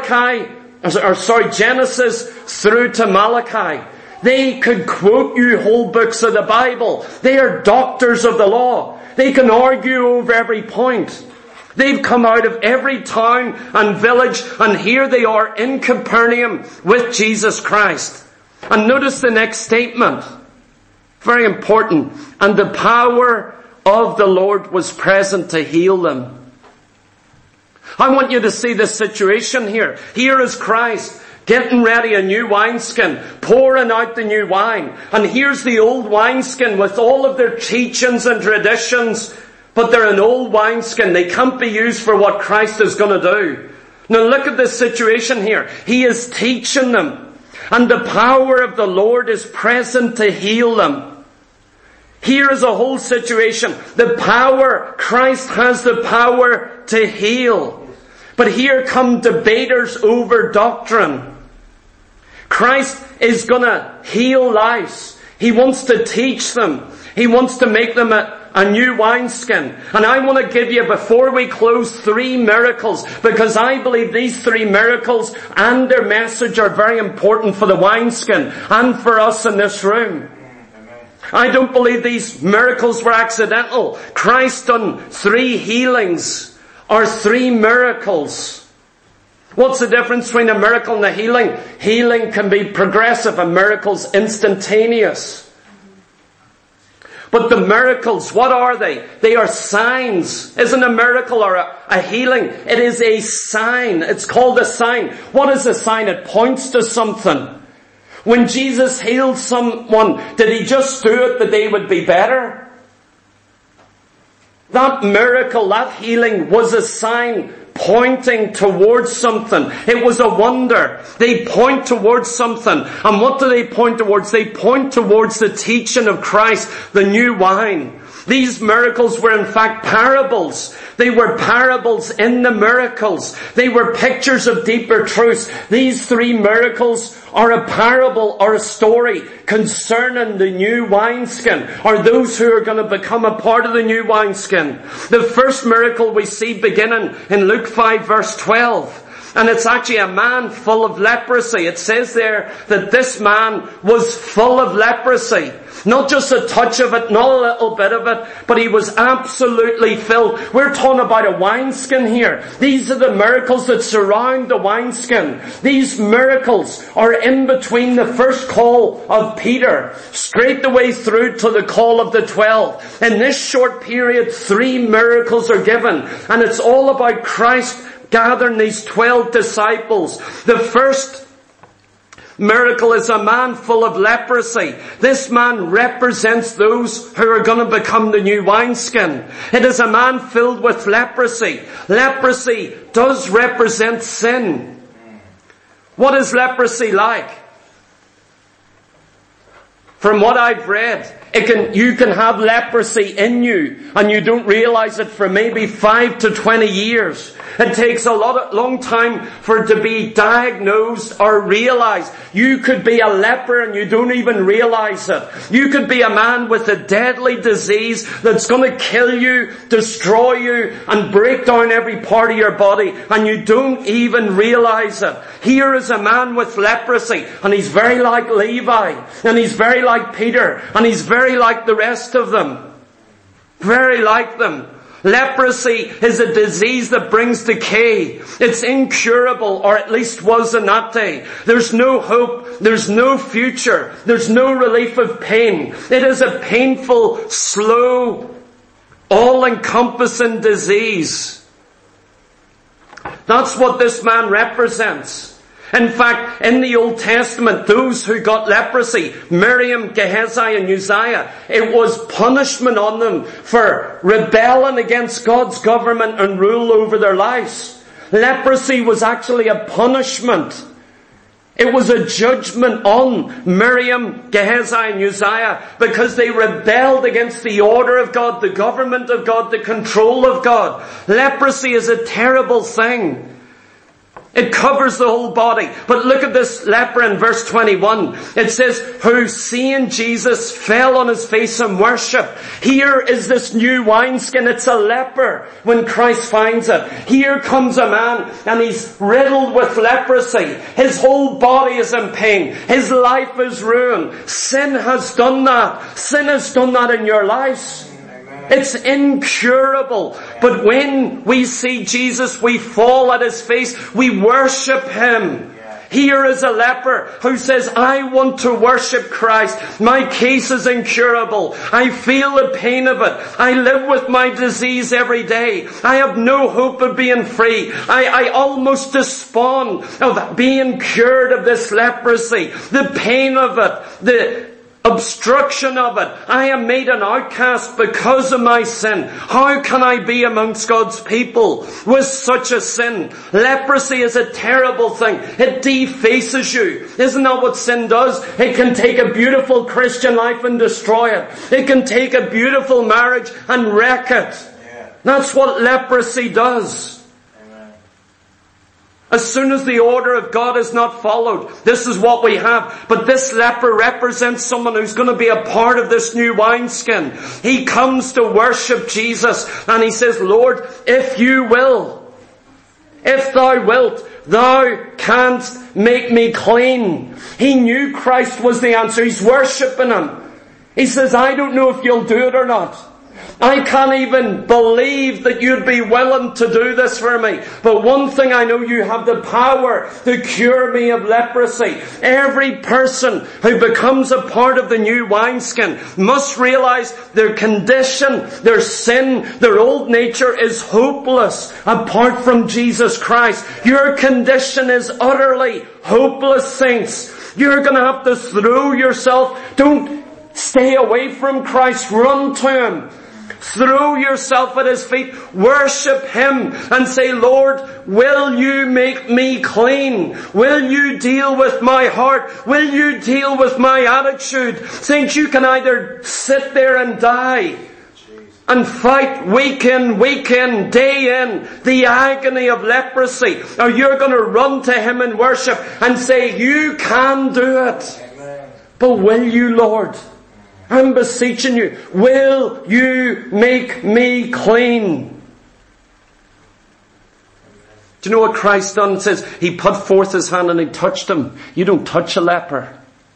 Genesis through to Malachi. They could quote you whole books of the Bible. They are doctors of the law. They can argue over every point. They've come out of every town and village, and here they are in Capernaum with Jesus Christ. And notice the next statement. Very important. And the power of the Lord was present to heal them. I want you to see this situation here. Here is Christ getting ready a new wineskin, pouring out the new wine. And here's the old wineskin with all of their teachings and traditions. But they're an old wineskin. They can't be used for what Christ is going to do. Now look at this situation here. He is teaching them. And the power of the Lord is present to heal them. Here is a whole situation. The power, Christ has the power to heal. But here come debaters over doctrine. Christ is going to heal lives. He wants to teach them. He wants to make them a new wineskin. And I want to give you, before we close, 3 miracles, because I believe these 3 miracles and their message are very important for the wineskin and for us in this room. I don't believe these miracles were accidental. Christ done 3 healings or 3 miracles. What's the difference between a miracle and a healing? Healing can be progressive, a miracle's instantaneous. But the miracles, what are they? They are signs. Isn't a miracle or a healing? It is a sign. It's called a sign. What is a sign? It points to something. When Jesus healed someone, did he just do it that they would be better? That miracle, that healing was a sign pointing towards something. It was a wonder. They point towards something. And what do they point towards? They point towards the teaching of Christ, the new wine. These miracles were in fact parables. They were parables in the miracles. They were pictures of deeper truths. These 3 miracles or a parable or a story concerning the new wineskin, or those who are going to become a part of the new wineskin. The first miracle we see beginning in Luke 5 verse 12. And it's actually a man full of leprosy. It says there that this man was full of leprosy. Not just a touch of it, not a little bit of it, but he was absolutely filled. We're talking about a wineskin here. These are the miracles that surround the wineskin. These miracles are in between the first call of Peter, straight the way through to the call of the 12. In this short period, 3 miracles are given. And it's all about Christ gathering these 12 disciples. The first miracle is a man full of leprosy. This man represents those who are going to become the new wineskin. It is a man filled with leprosy. Leprosy does represent sin. What is leprosy like? From what I've read, you can have leprosy in you and you don't realize it for maybe 5 to 20 years. It takes a long time for it to be diagnosed or realized. You could be a leper and you don't even realize it. You could be a man with a deadly disease that's going to kill you, destroy you, and break down every part of your body, and you don't even realize it. Here is a man with leprosy, and he's very like Levi, and he's very like Peter, and he's very like the rest of them. Very like them. Leprosy is a disease that brings decay. It's incurable, or at least was in that day. There's no hope. There's no future. There's no relief of pain. It is a painful, slow, all-encompassing disease. That's what this man represents. In fact, in the Old Testament, those who got leprosy, Miriam, Gehazi and Uzziah, it was punishment on them for rebelling against God's government and rule over their lives. Leprosy was actually a punishment. It was a judgment on Miriam, Gehazi and Uzziah because they rebelled against the order of God, the government of God, the control of God. Leprosy is a terrible thing. It covers the whole body. But look at this leper in verse 21. It says, who seeing Jesus fell on his face and worshipped. Here is this new wineskin. It's a leper when Christ finds it. Here comes a man and he's riddled with leprosy. His whole body is in pain. His life is ruined. Sin has done that. Sin has done that in your lives. It's incurable. But when we see Jesus, we fall at his face. We worship him. Here is a leper who says, I want to worship Christ. My case is incurable. I feel the pain of it. I live with my disease every day. I have no hope of being free. I almost despond of being cured of this leprosy. The pain of it. The obstruction of it. I am made an outcast because of my sin. How can I be amongst God's people with such a sin? Leprosy is a terrible thing. It defaces you. Isn't that what sin does? It can take a beautiful Christian life and destroy it. It can take a beautiful marriage and wreck it. That's what leprosy does. As soon as the order of God is not followed, this is what we have. But this leper represents someone who's going to be a part of this new wineskin. He comes to worship Jesus and he says, Lord, if you will, if thou wilt, thou canst make me clean. He knew Christ was the answer. He's worshipping him. He says, I don't know if you'll do it or not. I can't even believe that you'd be willing to do this for me. But one thing I know, you have the power to cure me of leprosy. Every person who becomes a part of the new wineskin must realize their condition, their sin, their old nature is hopeless apart from Jesus Christ. Your condition is utterly hopeless, saints. You're going to have to throw yourself. Don't stay away from Christ. Run to him. Throw yourself at his feet, worship him and say, Lord, will you make me clean? Will you deal with my heart? Will you deal with my attitude? Saints, you can either sit there and die and fight week in, day in, the agony of leprosy? Or you're going to run to Him in worship and say, you can do it. Amen. But will you, Lord? I'm beseeching you, will you make me clean? Do you know what Christ done? It says, He put forth His hand and He touched him. You don't touch a leper.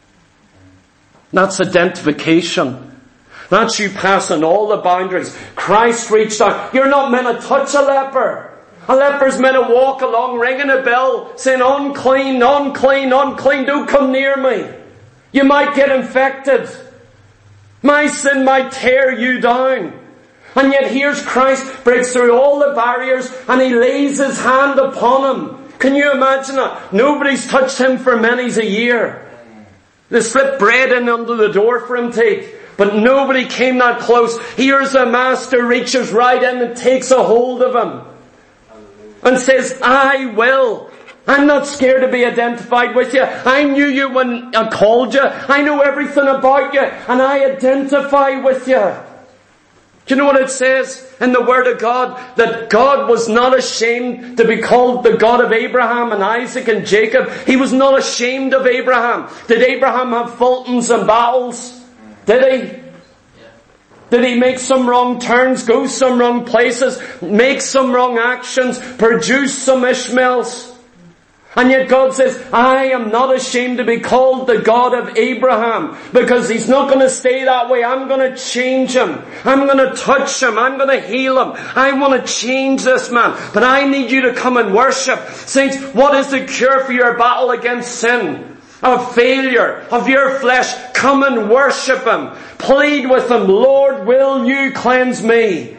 That's identification. That's you passing all the boundaries. Christ reached out. You're not meant to touch a leper. A leper's meant to walk along ringing a bell saying, unclean, unclean, unclean, don't come near me. You might get infected. My sin might tear you down. And yet here's Christ, breaks through all the barriers and He lays His hand upon him. Can you imagine that? Nobody's touched him for many's a year. They slipped bread in under the door for him to eat. But nobody came that close. Here's a master reaches right in and takes a hold of him. And says, I will. I'm not scared to be identified with you. I knew you when I called you. I know everything about you. And I identify with you. Do you know what it says in the Word of God? That God was not ashamed to be called the God of Abraham and Isaac and Jacob. He was not ashamed of Abraham. Did Abraham have Fultons and battles? Did he? Did he make some wrong turns, go some wrong places, make some wrong actions, produce some Ishmaels? And yet God says, I am not ashamed to be called the God of Abraham, because He's not going to stay that way. I'm going to change him. I'm going to touch him. I'm going to heal him. I want to change this man. But I need you to come and worship. Saints, what is the cure for your battle against sin? Of failure, of your flesh? Come and worship Him. Plead with Him, Lord, will you cleanse me?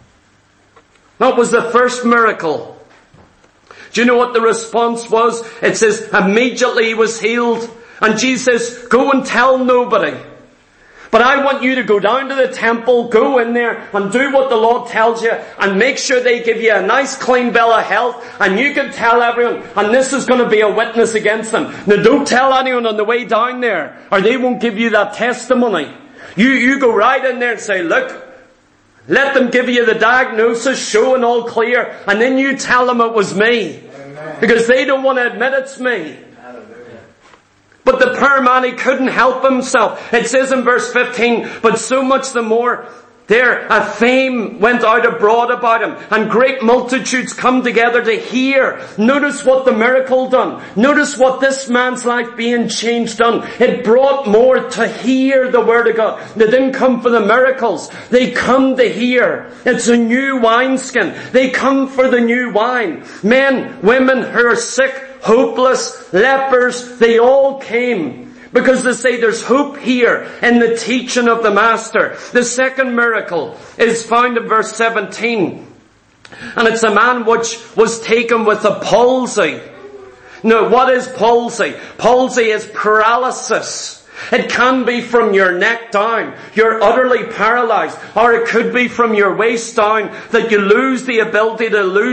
That was the first miracle. Do you know what the response was? It says, immediately he was healed. And Jesus says, go and tell nobody. But I want you to go down to the temple, go in there and do what the Lord tells you, and make sure they give you a nice clean bill of health, and you can tell everyone, and this is going to be a witness against them. Now don't tell anyone on the way down there, or they won't give you that testimony. You go right in there and say, look, let them give you the diagnosis, showing all clear, and then you tell them it was me. Amen. Because they don't want to admit it's me. But the poor man, he couldn't help himself. It says in verse 15, but so much the more there a fame went out abroad about him, and great multitudes come together to hear. Notice what the miracle done. Notice what this man's life being changed done. It brought more to hear the Word of God. They didn't come for the miracles. They come to hear. It's a new wineskin. They come for the new wine. Men, women who are sick, hopeless, lepers, they all came. Because they say there's hope here in the teaching of the Master. The second miracle is found in verse 17. And it's a man which was taken with a palsy. Now, what is palsy? Palsy is paralysis. It can be from your neck down. You're utterly paralyzed. Or it could be from your waist down that you lose the ability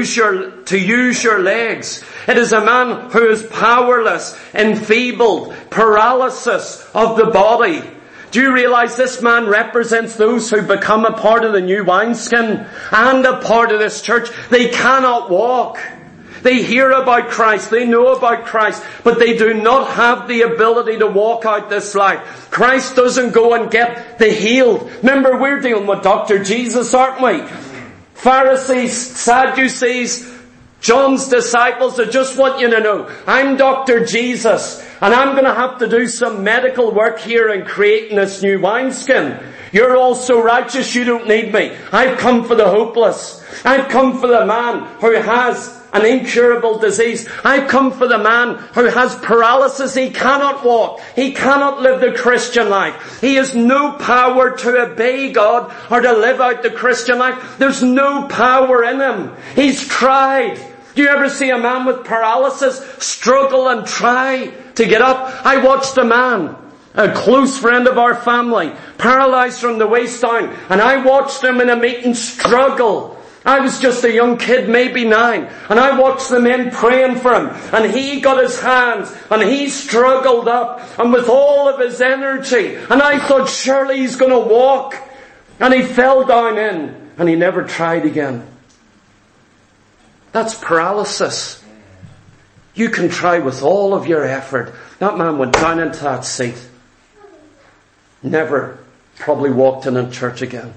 to use your legs. It is a man who is powerless, enfeebled, paralysis of the body. Do you realize this man represents those who become a part of the new wineskin and a part of this church? They cannot walk. They hear about Christ, they know about Christ, but they do not have the ability to walk out this life. Christ doesn't go and get the healed. Remember, we're dealing with Dr. Jesus, aren't we? Pharisees, Sadducees, John's disciples, I just want you to know, I'm Dr. Jesus, and I'm going to have to do some medical work here in creating this new wineskin. You're all so righteous, you don't need me. I've come for the hopeless. I've come for the man who has an incurable disease. I've come for the man who has paralysis. He cannot walk. He cannot live the Christian life. He has no power to obey God or to live out the Christian life. There's no power in him. He's tried. Do you ever see a man with paralysis struggle and try to get up? I watched a man, a close friend of our family, paralyzed from the waist down, and I watched him in a meeting struggle. I was just a young kid, maybe 9, and I watched the men praying for him, and he got his hands, and he struggled up, and with all of his energy, and I thought, surely he's going to walk. And he fell down in, and he never tried again. That's paralysis. You can try with all of your effort. That man went down into that seat. Never probably walked in a church again.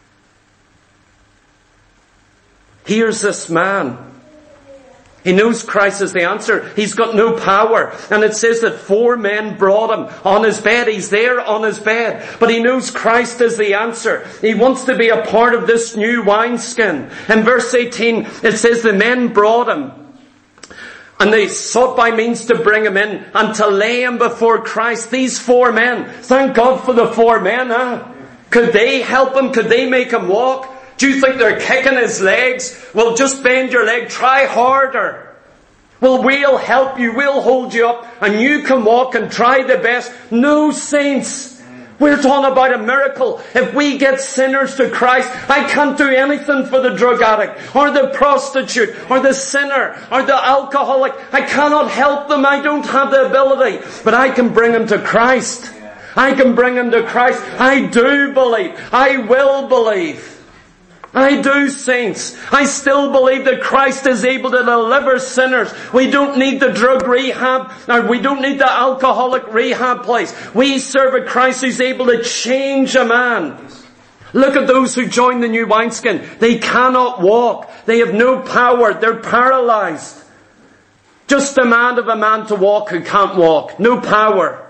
Here's this man. He knows Christ is the answer. He's got no power. And it says that 4 men brought him on his bed. He's there on his bed. But he knows Christ is the answer. He wants to be a part of this new wineskin. In verse 18, it says the men brought him. And they sought by means to bring him in and to lay him before Christ. These 4 men. Thank God for the 4 men, huh? Could they help him? Could they make him walk? Do you think they're kicking his legs? Well, just bend your leg. Try harder. Well, we'll help you. We'll hold you up. And you can walk and try the best. No, saints. We're talking about a miracle. If we get sinners to Christ, I can't do anything for the drug addict or the prostitute or the sinner or the alcoholic. I cannot help them. I don't have the ability. But I can bring them to Christ. I can bring them to Christ. I do believe. I will believe. I do, saints. I still believe that Christ is able to deliver sinners. We don't need the drug rehab, or we don't need the alcoholic rehab place. We serve a Christ who's able to change a man. Look at those who join the new wineskin. They cannot walk. They have no power. They're paralyzed. Just demand of a man to walk who can't walk. No power.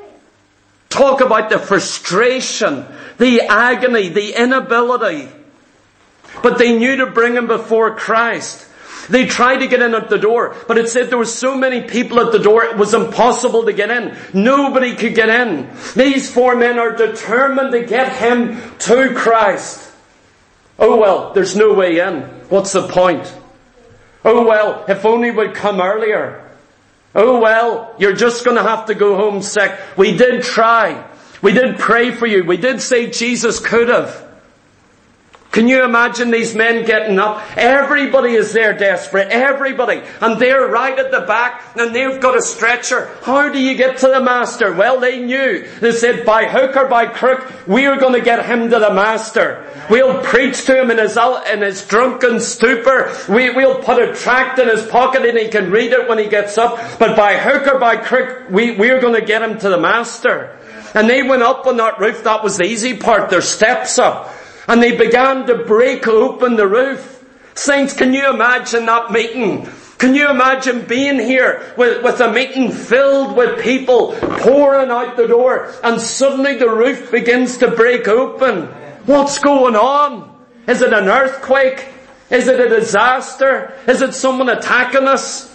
Talk about the frustration, the agony, the inability. But they knew to bring him before Christ. They tried to get in at the door, but it said there were so many people at the door, it was impossible to get in. Nobody could get in. These 4 men are determined to get him to Christ. Oh well, there's no way in. What's the point? Oh well, if only we'd come earlier. Oh well, you're just going to have to go home sick. We did try. We did pray for you. We did say Jesus could have. Can you imagine these men getting up? Everybody is there desperate. Everybody. And they're right at the back and they've got a stretcher. How do you get to the Master? Well, they knew. They said, by hook or by crook, we are going to get him to the Master. We'll preach to him in his drunken stupor. We'll put a tract in his pocket and he can read it when he gets up. But by hook or by crook, we're going to get him to the Master. And they went up on that roof. That was the easy part. Their steps up. And they began to break open the roof. Saints, can you imagine that meeting? Can you imagine being here with a meeting filled with people pouring out the door and suddenly the roof begins to break open? What's going on? Is it an earthquake? Is it a disaster? Is it someone attacking us?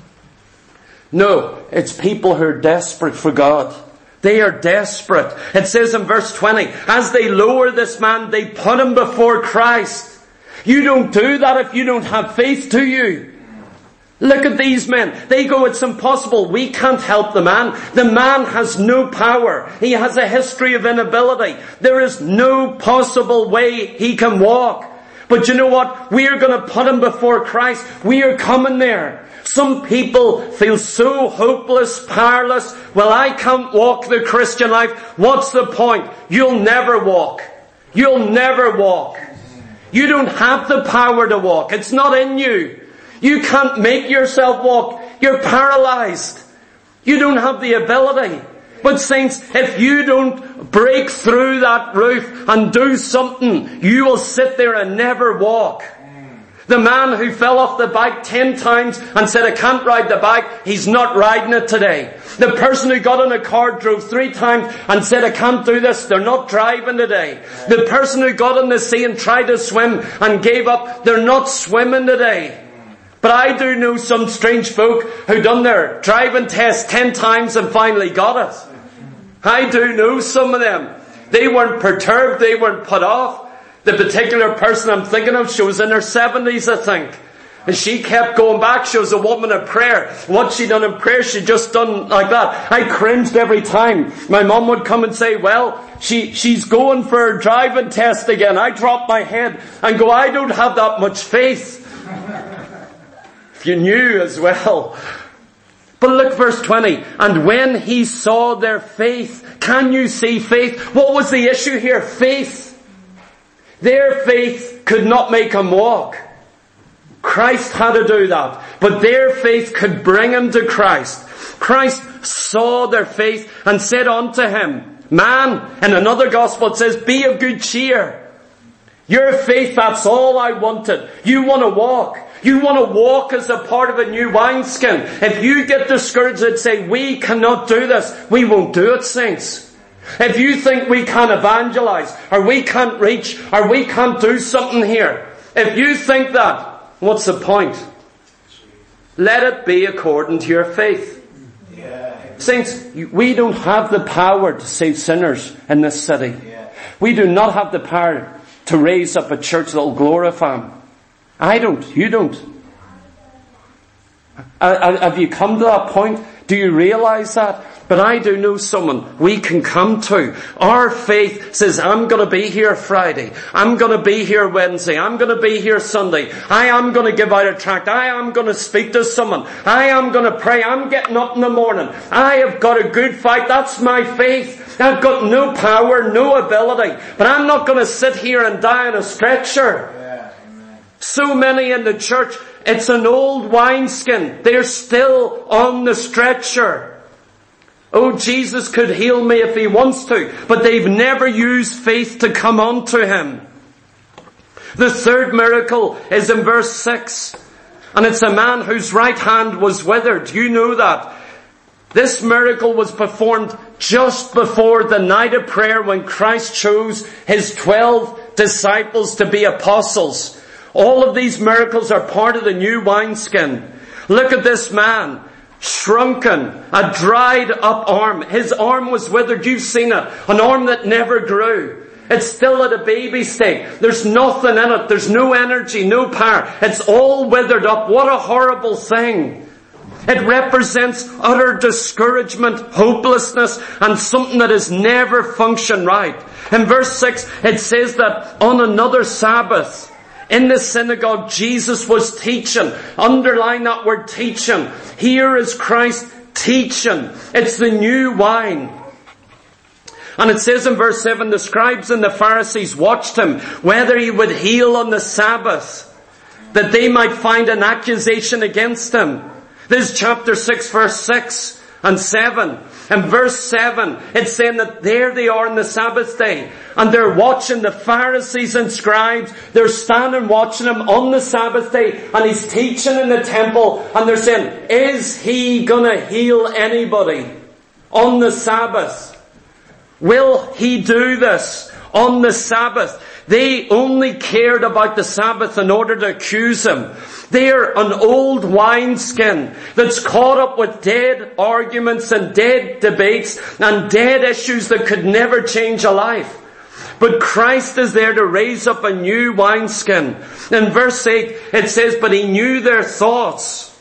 No, it's people who are desperate for God. They are desperate. It says in verse 20, as they lower this man, they put him before Christ. You don't do that if you don't have faith, do you? Look at these men. They go, it's impossible. We can't help the man. The man has no power. He has a history of inability. There is no possible way he can walk. But you know what? We are going to put him before Christ. We are coming there. Some people feel so hopeless, powerless. Well, I can't walk the Christian life. What's the point? You'll never walk. You'll never walk. You don't have the power to walk. It's not in you. You can't make yourself walk. You're paralyzed. You don't have the ability. But saints, if you don't break through that roof and do something, you will sit there and never walk. The man who fell off the bike 10 times and said, I can't ride the bike, he's not riding it today. The person who got in a car, drove 3 times and said, I can't do this, they're not driving today. The person who got in the sea and tried to swim and gave up, they're not swimming today. But I do know some strange folk who done their driving test 10 times and finally got it. I do know some of them. They weren't perturbed, they weren't put off. The particular person I'm thinking of, she was in her 70s, I think. And she kept going back. She was a woman of prayer. What she done in prayer, she just done like that. I cringed every time. My mum would come and say, well, she's going for her driving test again. I dropped my head and go, I don't have that much faith. If you knew as well. But look, verse 20. And when he saw their faith, can you see faith? What was the issue here? Faith. Their faith could not make him walk. Christ had to do that. But their faith could bring him to Christ. Christ saw their faith and said unto him, man, in another gospel it says, be of good cheer. Your faith, that's all I wanted. You want to walk. You want to walk as a part of a new wineskin. If you get discouraged and say, we cannot do this, we won't do it, saints. If you think we can't evangelize, or we can't reach, or we can't do something here, if you think that, what's the point? Let it be according to your faith. Saints, we don't have the power to save sinners in this city. We do not have the power to raise up a church that will glorify Him. I don't. You don't. Have you come to that point? Do you realize that? But I do know someone we can come to. Our faith says, I'm going to be here Friday. I'm going to be here Wednesday. I'm going to be here Sunday. I am going to give out a tract. I am going to speak to someone. I am going to pray. I'm getting up in the morning. I have got a good fight. That's my faith. I've got no power, no ability. But I'm not going to sit here and die on a stretcher. So many in the church, it's an old wineskin. They're still on the stretcher. Oh, Jesus could heal me if He wants to, but they've never used faith to come unto Him. The third miracle is in verse 6, and it's a man whose right hand was withered. You know that. This miracle was performed just before the night of prayer when Christ chose His 12 disciples to be apostles. All of these miracles are part of the new wineskin. Look at this man. Shrunken, a dried up arm. His arm was withered. You've seen it. An arm that never grew. It's still at a baby state. There's nothing in it. There's no energy, no power. It's all withered up. What a horrible thing. It represents utter discouragement, hopelessness, and something that has never functioned right. In verse 6, it says that on another Sabbath, in the synagogue, Jesus was teaching. Underline that word teaching. Here is Christ teaching. It's the new wine. And it says in verse 7, the scribes and the Pharisees watched Him, whether He would heal on the Sabbath, that they might find an accusation against Him. This is chapter 6, verse 6 and 7. And verse 7, it's saying that there they are on the Sabbath day, and they're watching the Pharisees and scribes. They're standing watching Him on the Sabbath day, and He's teaching in the temple, and they're saying, is He gonna heal anybody on the Sabbath? Will He do this on the Sabbath? They only cared about the Sabbath in order to accuse Him. They're an old wineskin that's caught up with dead arguments and dead debates and dead issues that could never change a life. But Christ is there to raise up a new wineskin. In verse 8 it says, but He knew their thoughts.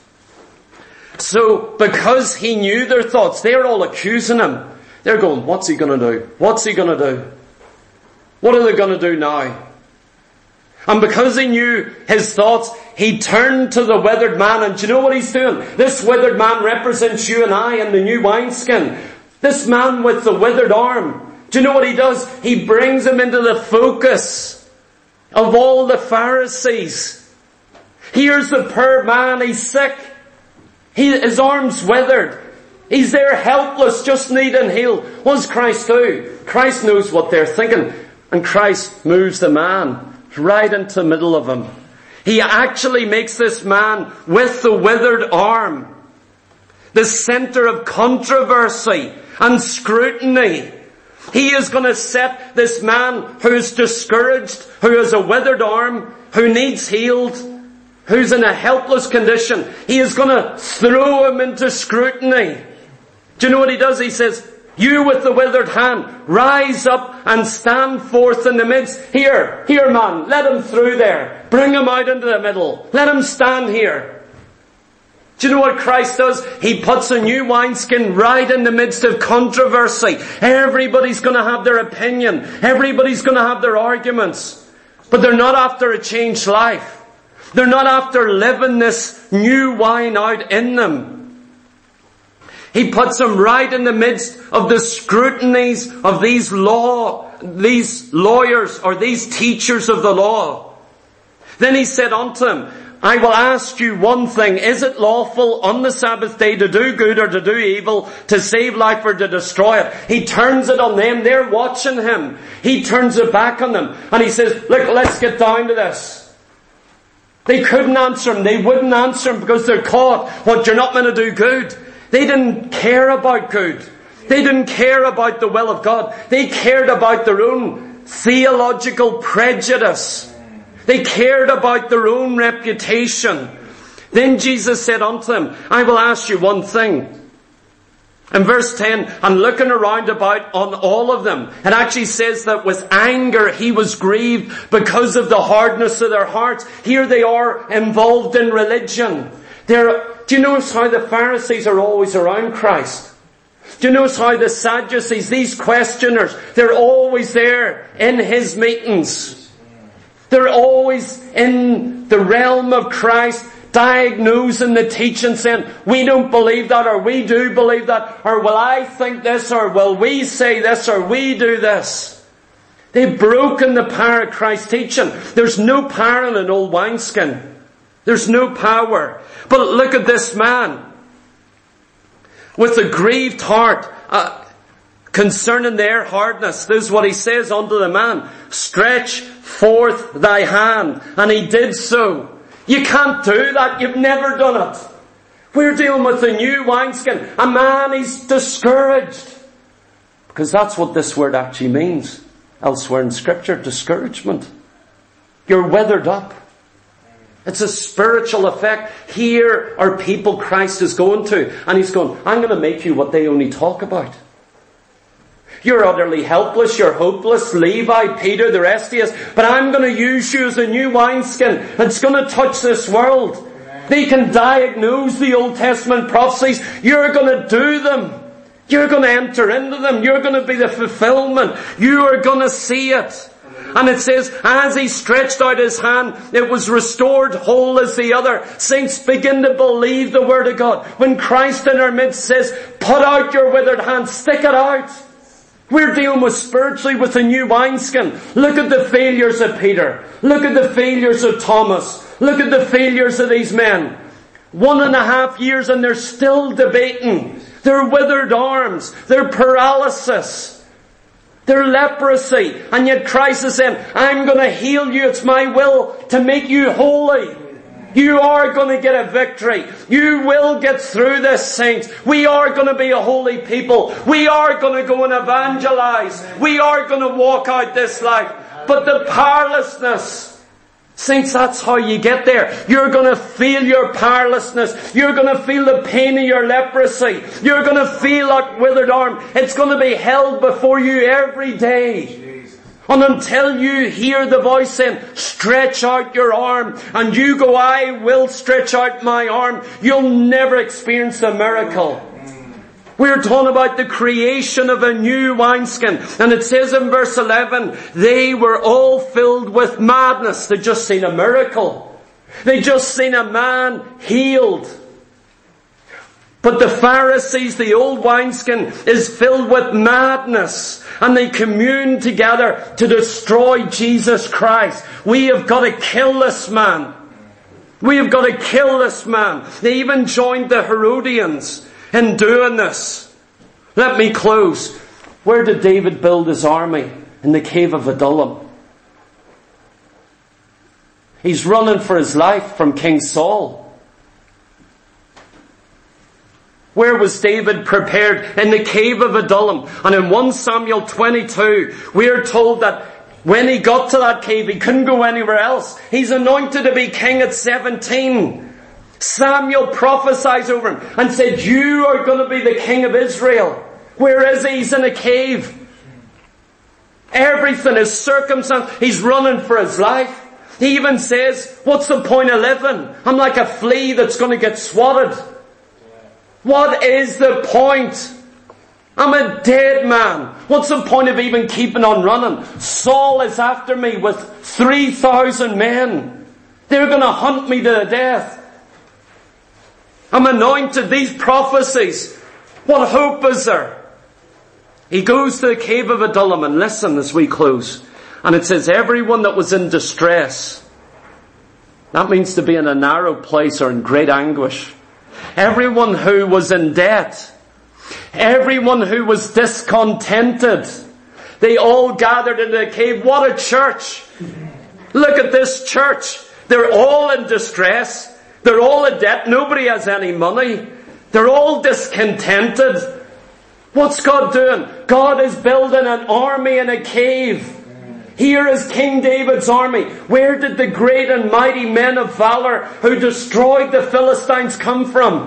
So because He knew their thoughts, they're all accusing Him. They're going, what's He going to do? What's He going to do? What are they going to do now? And because He knew his thoughts, He turned to the withered man. And do you know what He's doing? This withered man represents you and I in the new wineskin. This man with the withered arm. Do you know what He does? He brings him into the focus of all the Pharisees. Here's the poor man. He's sick. His arm's withered. He's there helpless, just needing healed. What does Christ do? Christ knows what they're thinking. And Christ moves the man right into the middle of him. He actually makes this man with the withered arm the center of controversy and scrutiny. He is going to set this man who is discouraged, who has a withered arm, who needs healed, who's in a helpless condition. He is going to throw him into scrutiny. Do you know what He does? He says, you with the withered hand, rise up and stand forth in the midst. Here man, let him through there. Bring him out into the middle. Let him stand here. Do you know what Christ does? He puts a new wineskin right in the midst of controversy. Everybody's going to have their opinion. Everybody's going to have their arguments. But they're not after a changed life. They're not after living this new wine out in them. He puts them right in the midst of the scrutinies of these law these lawyers or these teachers of the law. Then he said unto them, I will ask you one thing. Is it lawful on the Sabbath day to do good or to do evil, to save life or to destroy it? He turns it on them. They're watching him. He turns it back on them. And he says, look, let's get down to this. They couldn't answer him. They wouldn't answer him because they're caught. What, you're not meant to do good? They didn't care about good. They didn't care about the will of God. They cared about their own theological prejudice. They cared about their own reputation. Then Jesus said unto them, I will ask you one thing. In verse 10, and looking around about on all of them, it actually says that with anger he was grieved because of the hardness of their hearts. Here they are involved in religion. Do you notice how the Pharisees are always around Christ? Do you notice how the Sadducees, these questioners, they're always there in his meetings. They're always in the realm of Christ, diagnosing the teaching, saying, we don't believe that, or we do believe that, or will I think this, or will we say this, or we do this. They've broken the power of Christ's teaching. There's no power in an old wineskin. There's no power. But look at this man. With a grieved heart, concerning their hardness, this is what he says unto the man. Stretch forth thy hand. And he did so. You can't do that. You've never done it. We're dealing with a new wineskin. A man, he's discouraged. Because that's what this word actually means. Elsewhere in Scripture, discouragement. You're withered up. It's a spiritual effect. Here are people Christ is going to. And he's going, I'm going to make you what they only talk about. You're utterly helpless, you're hopeless, Levi, Peter, the rest of us. But I'm going to use you as a new wineskin. It's going to touch this world. Amen. They can diagnose the Old Testament prophecies. You're going to do them. You're going to enter into them. You're going to be the fulfillment. You are going to see it. And it says, as he stretched out his hand, it was restored whole as the other. Saints, begin to believe the Word of God. When Christ in our midst says, put out your withered hand, stick it out. We're dealing with spiritually with a new wineskin. Look at the failures of Peter. Look at the failures of Thomas. Look at the failures of these men. 1.5 years and they're still debating. Their withered arms, their paralysis, their leprosy. And yet Christ is saying, I'm going to heal you. It's my will to make you holy. You are going to get a victory. You will get through this, saints. We are going to be a holy people. We are going to go and evangelize. We are going to walk out this life. But the powerlessness, saints, that's how you get there. You're going to feel your powerlessness. You're going to feel the pain of your leprosy. You're going to feel that withered arm. It's going to be held before you every day. And until you hear the voice saying, stretch out your arm, and you go, I will stretch out my arm, you'll never experience a miracle. We're talking about the creation of a new wineskin. And it says in verse 11, they were all filled with madness. They'd just seen a miracle. They'd just seen a man healed. But the Pharisees, the old wineskin, is filled with madness. And they commune together to destroy Jesus Christ. We have got to kill this man. We have got to kill this man. They even joined the Herodians in doing this. Let me close. Where did David build his army? In the cave of Adullam. He's running for his life from King Saul. Where was David prepared? In the cave of Adullam. And in 1 Samuel 22, we are told that when he got to that cave, he couldn't go anywhere else. He's anointed to be king at 17. Samuel prophesies over him and said, you are going to be the king of Israel. Where is he? He's in a cave. Everything is circumstance. He's running for his life. He even says, what's the point of living? I'm like a flea that's going to get swatted. What is the point? I'm a dead man. What's the point of even keeping on running? Saul is after me with 3,000 men. They're going to hunt me to death. I'm anointed. These prophecies. What hope is there? He goes to the cave of Adullam, and listen as we close. And it says, everyone that was in distress. That means to be in a narrow place or in great anguish. Everyone who was in debt. Everyone who was discontented. They all gathered in the cave. What a church! Look at this church. They're all in distress. They're all in debt. Nobody has any money. They're all discontented. What's God doing? God is building an army in a cave. Here is King David's army. Where did the great and mighty men of valor who destroyed the Philistines come from?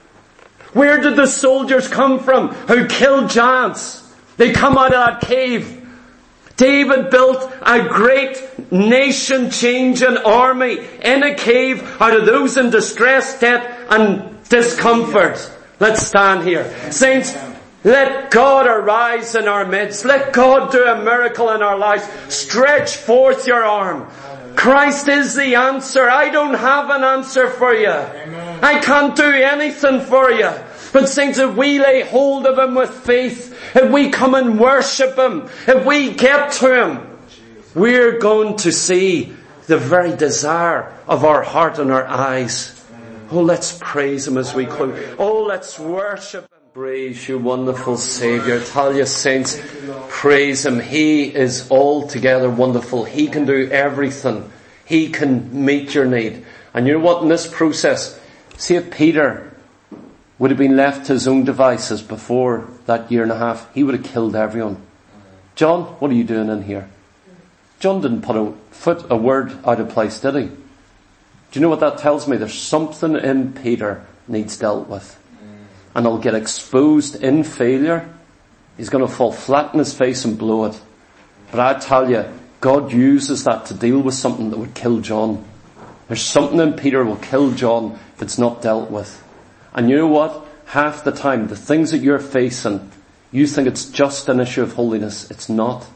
Where did the soldiers come from who killed giants? They come out of that cave. David built a great nation-changing army in a cave out of those in distress, debt and discomfort. Let's stand here. Saints, let God arise in our midst. Let God do a miracle in our lives. Stretch forth your arm. Christ is the answer. I don't have an answer for you. Amen. I can't do anything for you. But saints, if we lay hold of Him with faith, if we come and worship Him, if we get to Him, we're going to see the very desire of our heart and our eyes. Oh, let's praise Him as we close. Oh, let's worship Him. Praise you, wonderful Saviour. Tell you, saints, praise Him. He is altogether wonderful. He can do everything. He can meet your need. And you know what, in this process, see if Peter would have been left to his own devices before that year and a half, he would have killed everyone. John, what are you doing in here? John didn't put a word out of place, did he? Do you know what that tells me? There's something in Peter needs dealt with. And he'll get exposed in failure. He's going to fall flat in his face and blow it. But I tell you, God uses that to deal with something that would kill John. There's something in Peter will kill John if it's not dealt with. And you know what? Half the time, the things that you're facing, you think it's just an issue of holiness. It's not.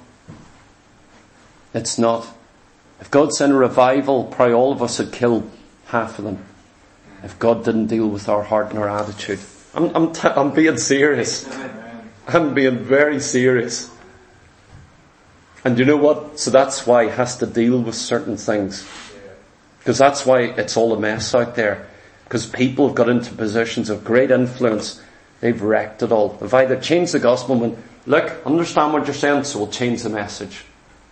It's not. If God sent a revival, probably all of us had killed half of them. If God didn't deal with our heart and our attitude. I'm being serious. I'm being very serious. And you know what? So that's why he has to deal with certain things. Because that's why it's all a mess out there. Because people have got into positions of great influence. They've wrecked it all. They've either changed the gospel and look, understand what you're saying, so we'll change the message.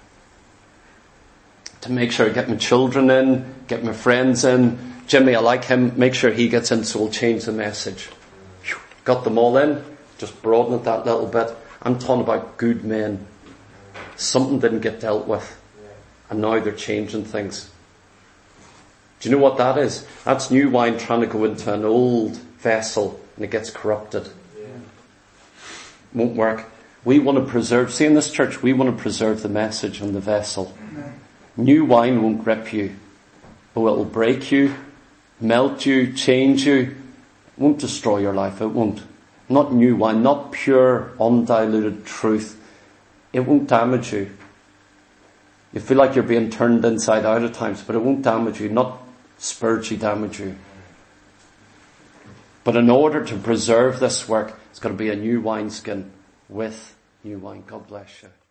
To make sure I get my children in, get my friends in. Jimmy, I like him, make sure he gets in, so we'll change the message. Got them all in, just broaden it that little bit. I'm talking about good men. Something didn't get dealt with. And now they're changing things. Do you know what that is? That's new wine trying to go into an old vessel and it gets corrupted. Won't work. We want to preserve, see in this church, we want to preserve the message on the vessel. New wine won't grip you. Oh, it will break you, melt you, change you. It won't destroy your life. It won't. Not new wine, not pure, undiluted truth. It won't damage you. You feel like you're being turned inside out at times, but it won't damage you, not spiritually damage you. But in order to preserve this work, it's got to be a new wineskin with new wine. God bless you.